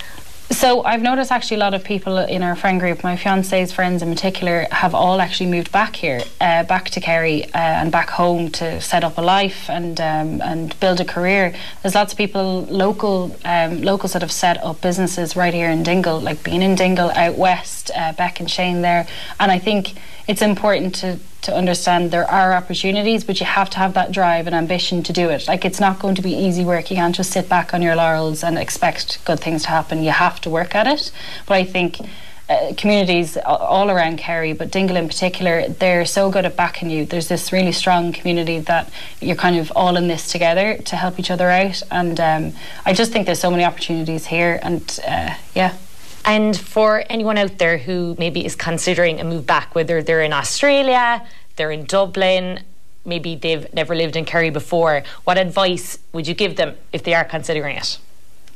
S9: So I've noticed actually a lot of people in our friend group, my fiancé's friends in particular, have all actually moved back here, uh, back to Kerry uh, and back home to set up a life and um, and build a career. There's lots of people, local um, locals that have set up businesses right here in Dingle, like being in Dingle, out west, uh, Beck and Shane there. And I think it's important to to understand there are opportunities, but you have to have that drive and ambition to do it. Like, it's not going to be easy work. You can't just sit back on your laurels and expect good things to happen. You have to work at it. But I think uh, communities all around Kerry, but Dingle in particular, they're so good at backing you. There's this really strong community that you're kind of all in this together to help each other out. And um, I just think there's so many opportunities here, and uh, yeah.
S8: And for anyone out there who maybe is considering a move back, whether they're in Australia, they're in Dublin, maybe they've never lived in Kerry before, what advice would you give them if they are considering it?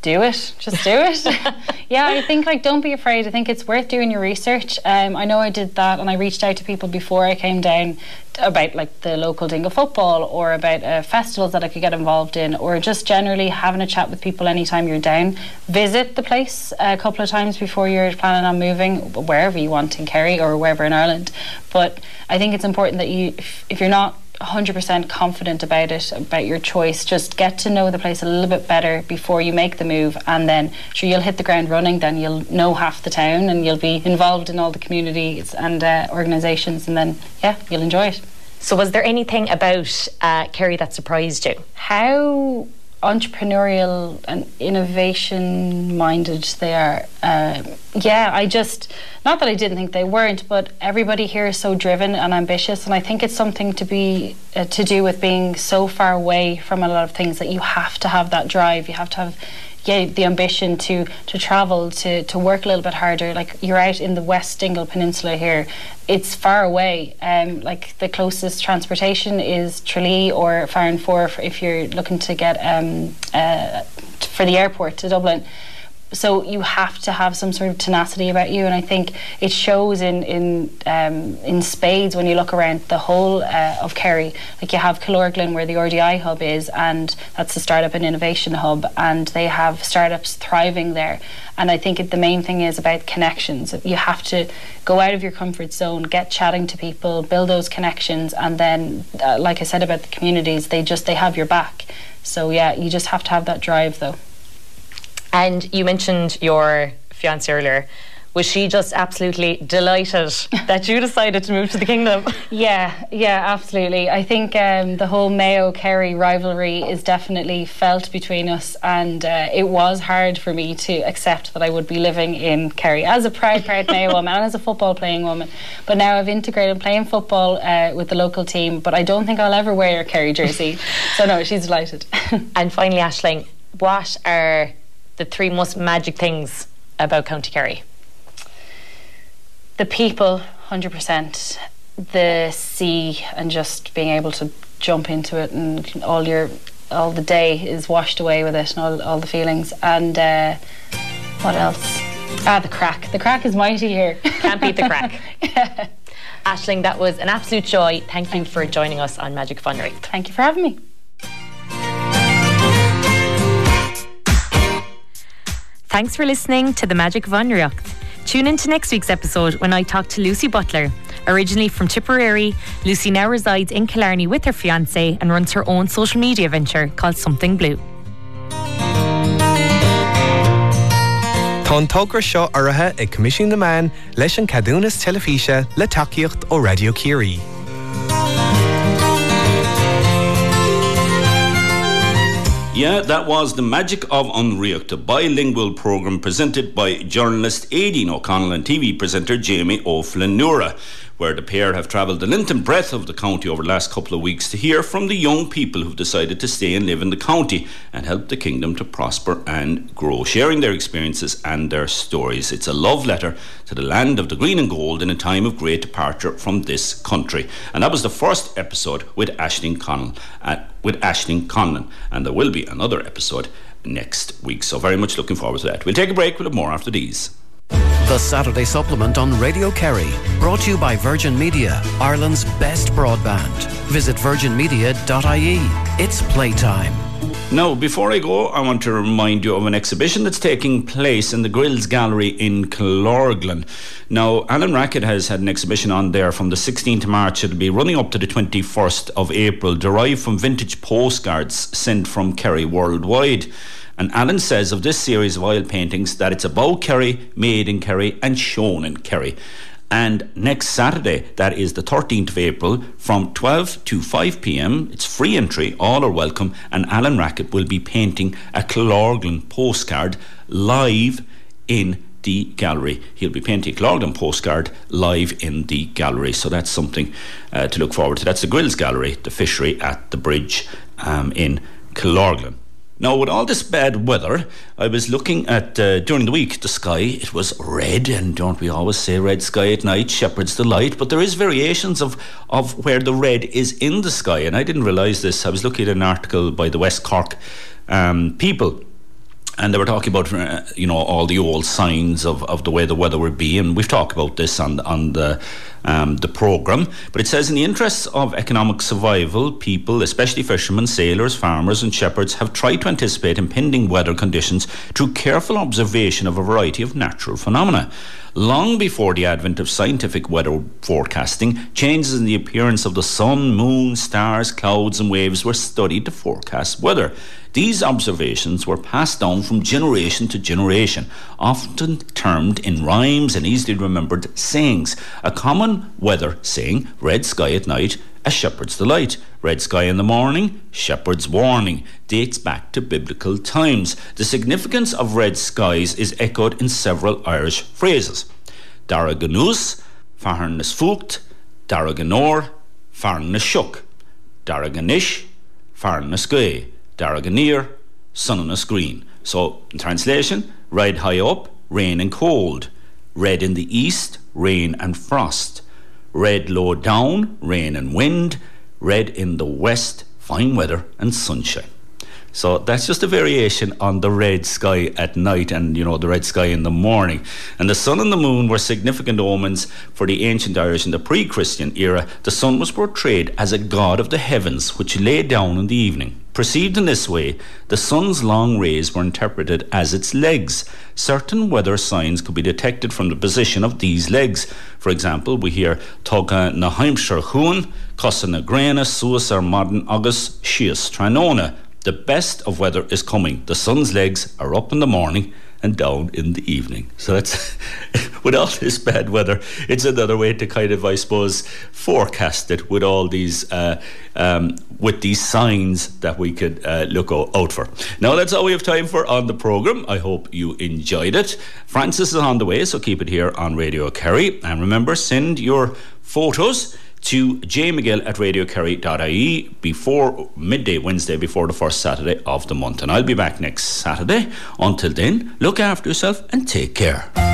S9: do it. Just do it. Yeah, I think like don't be afraid. I think it's worth doing your research. Um, I know I did that, and I reached out to people before I came down about like the local Dingle football or about uh, festivals that I could get involved in, or just generally having a chat with people anytime you're down. Visit the place a couple of times before you're planning on moving, wherever you want in Kerry or wherever in Ireland. But I think it's important that you, if, if you're not one hundred percent confident about it, about your choice, just get to know the place a little bit better before you make the move, and then sure you'll hit the ground running. Then you'll know half the town and you'll be involved in all the communities and uh, organisations, and then yeah, you'll enjoy it.
S8: So was there anything about uh, Kerry that surprised you?
S9: How entrepreneurial and innovation minded they are. Uh, yeah, I just, not that I didn't think they weren't, but everybody here is so driven and ambitious, and I think it's something to be uh, to do with being so far away from a lot of things that you have to have that drive. You have to have yeah, the ambition to to travel, to to work a little bit harder. Like you're out in the West Dingle Peninsula here, it's far away. Um, like the closest transportation is Tralee or Farranfore if you're looking to get um uh for the airport to Dublin. So you have to have some sort of tenacity about you, and I think it shows in in um, in spades when you look around the whole uh, of Kerry. Like you have Killorglin, where the R D I hub is, and that's the startup and innovation hub, and they have startups thriving there. And I think it, the main thing is about connections. You have to go out of your comfort zone, get chatting to people, build those connections, and then, uh, like I said about the communities, they just they have your back. So yeah, you just have to have that drive, though.
S8: And you mentioned your fiancée earlier. Was she just absolutely delighted that you decided to move to the kingdom?
S9: Yeah, yeah, absolutely. I think um, the whole Mayo-Kerry rivalry is definitely felt between us, and uh, it was hard for me to accept that I would be living in Kerry as a proud, proud Mayo woman and as a football playing woman. But now I've integrated playing football uh, with the local team, but I don't think I'll ever wear a Kerry jersey. So no, she's delighted.
S8: And finally, Aisling, what are the three most magic things about County Kerry?
S9: The people, one hundred percent. The sea, and just being able to jump into it, and all your all the day is washed away with it, and all, all the feelings. And uh, what else? Ah, the crack. The crack is mighty here.
S8: Can't beat the crack. Yeah. Aisling, that was an absolute joy. Thank you Thank for you. joining us on Magic Vonracht.
S9: Thank you for having me.
S8: Thanks for listening to the Magic Vonracht. Tune in to next week's episode when I talk to Lucy Butler. Originally from Tipperary, Lucy now resides in Killarney with her fiancé and runs her own social media venture called Something Blue.
S7: Tá tógra seo oirithe ag Comisiún na Man leis an cadúnas telefíse le tacaíocht ó Radio Kerry.
S2: Yeah, that was The Magic of Vonracht, a bilingual programme presented by journalist Aideen O'Connell and T V presenter Jamie O'Flynn-Nura, where the pair have travelled the length and breadth of the county over the last couple of weeks to hear from the young people who've decided to stay and live in the county and help the kingdom to prosper and grow, sharing their experiences and their stories. It's a love letter to the land of the green and gold in a time of great departure from this country. And that was the first episode with Aisling Conlon, uh, with Aisling Conlon, and there will be another episode next week. So very much looking forward to that. We'll take a break. We'll have more after these.
S1: The Saturday Supplement on Radio Kerry, brought to you by Virgin Media, Ireland's best broadband. Visit virgin media dot I E. It's playtime.
S2: Now, before I go, I want to remind you of an exhibition that's taking place in the Grills Gallery in Killorglin. Now, Alan Rackett has had an exhibition on there from the sixteenth of March. It'll be running up to the twenty-first of April, derived from vintage postcards sent from Kerry worldwide. And Alan says of this series of oil paintings that it's about Kerry, made in Kerry and shown in Kerry. And next Saturday, that is the thirteenth of April, from twelve to five p.m, it's free entry, all are welcome, and Alan Rackett will be painting a Killorglin postcard live in the gallery. He'll be painting a Killorglin postcard live in the gallery, so that's something uh, to look forward to. That's the Grills Gallery, the fishery at the bridge um, in Killorglin. Now, with all this bad weather, I was looking at, uh, during the week, the sky. It was red, and don't we always say red sky at night, shepherd's delight? But there is variations of, of where the red is in the sky, and I didn't realise this. I was looking at an article by the West Cork um, People, And they were talking about, uh, you know, all the old signs of, of the way the weather would be. And we've talked about this on, on the um, the programme. But it says, in the interests of economic survival, people, especially fishermen, sailors, farmers and shepherds, have tried to anticipate impending weather conditions through careful observation of a variety of natural phenomena. Long before the advent of scientific weather forecasting, changes in the appearance of the sun, moon, stars, clouds and waves were studied to forecast weather. These observations were passed down from generation to generation, often termed in rhymes and easily remembered sayings. A common weather saying, red sky at night, a shepherd's delight. Red sky in the morning, shepherd's warning, dates back to biblical times. The significance of red skies is echoed in several Irish phrases. Dara Ganús, Farn na Sfucht, Dara Ganor, Farn na Shuk, Dara Ganish, Farn na Sky, Dara Ganir, Sun na Screen. So, in translation, red high up, rain and cold. Red in the east, rain and frost. Red low down, rain and wind. Red in the west, fine weather and sunshine. So that's just a variation on the red sky at night and, you know, the red sky in the morning. And the sun and the moon were significant omens for the ancient Irish in the pre-Christian era. The sun was portrayed as a god of the heavens, which lay down in the evening. Perceived in this way, the sun's long rays were interpreted as its legs. Certain weather signs could be detected from the position of these legs. For example, we hear Toga na Haimshire Huan, Cosa na Grana, Suas ar Modern August, Shias Tranona. The best of weather is coming. The sun's legs are up in the morning and down in the evening. So that's, with all this bad weather, it's another way to kind of, I suppose, forecast it with all these, uh, um, with these signs that we could uh, look out for. Now, that's all we have time for on the programme. I hope you enjoyed it. Francis is on the way, so keep it here on Radio Kerry. And remember, send your photos to jmcgill at radiokerry dot I E before midday Wednesday, before the first Saturday of the month. And I'll be back next Saturday. Until then, look after yourself and take care.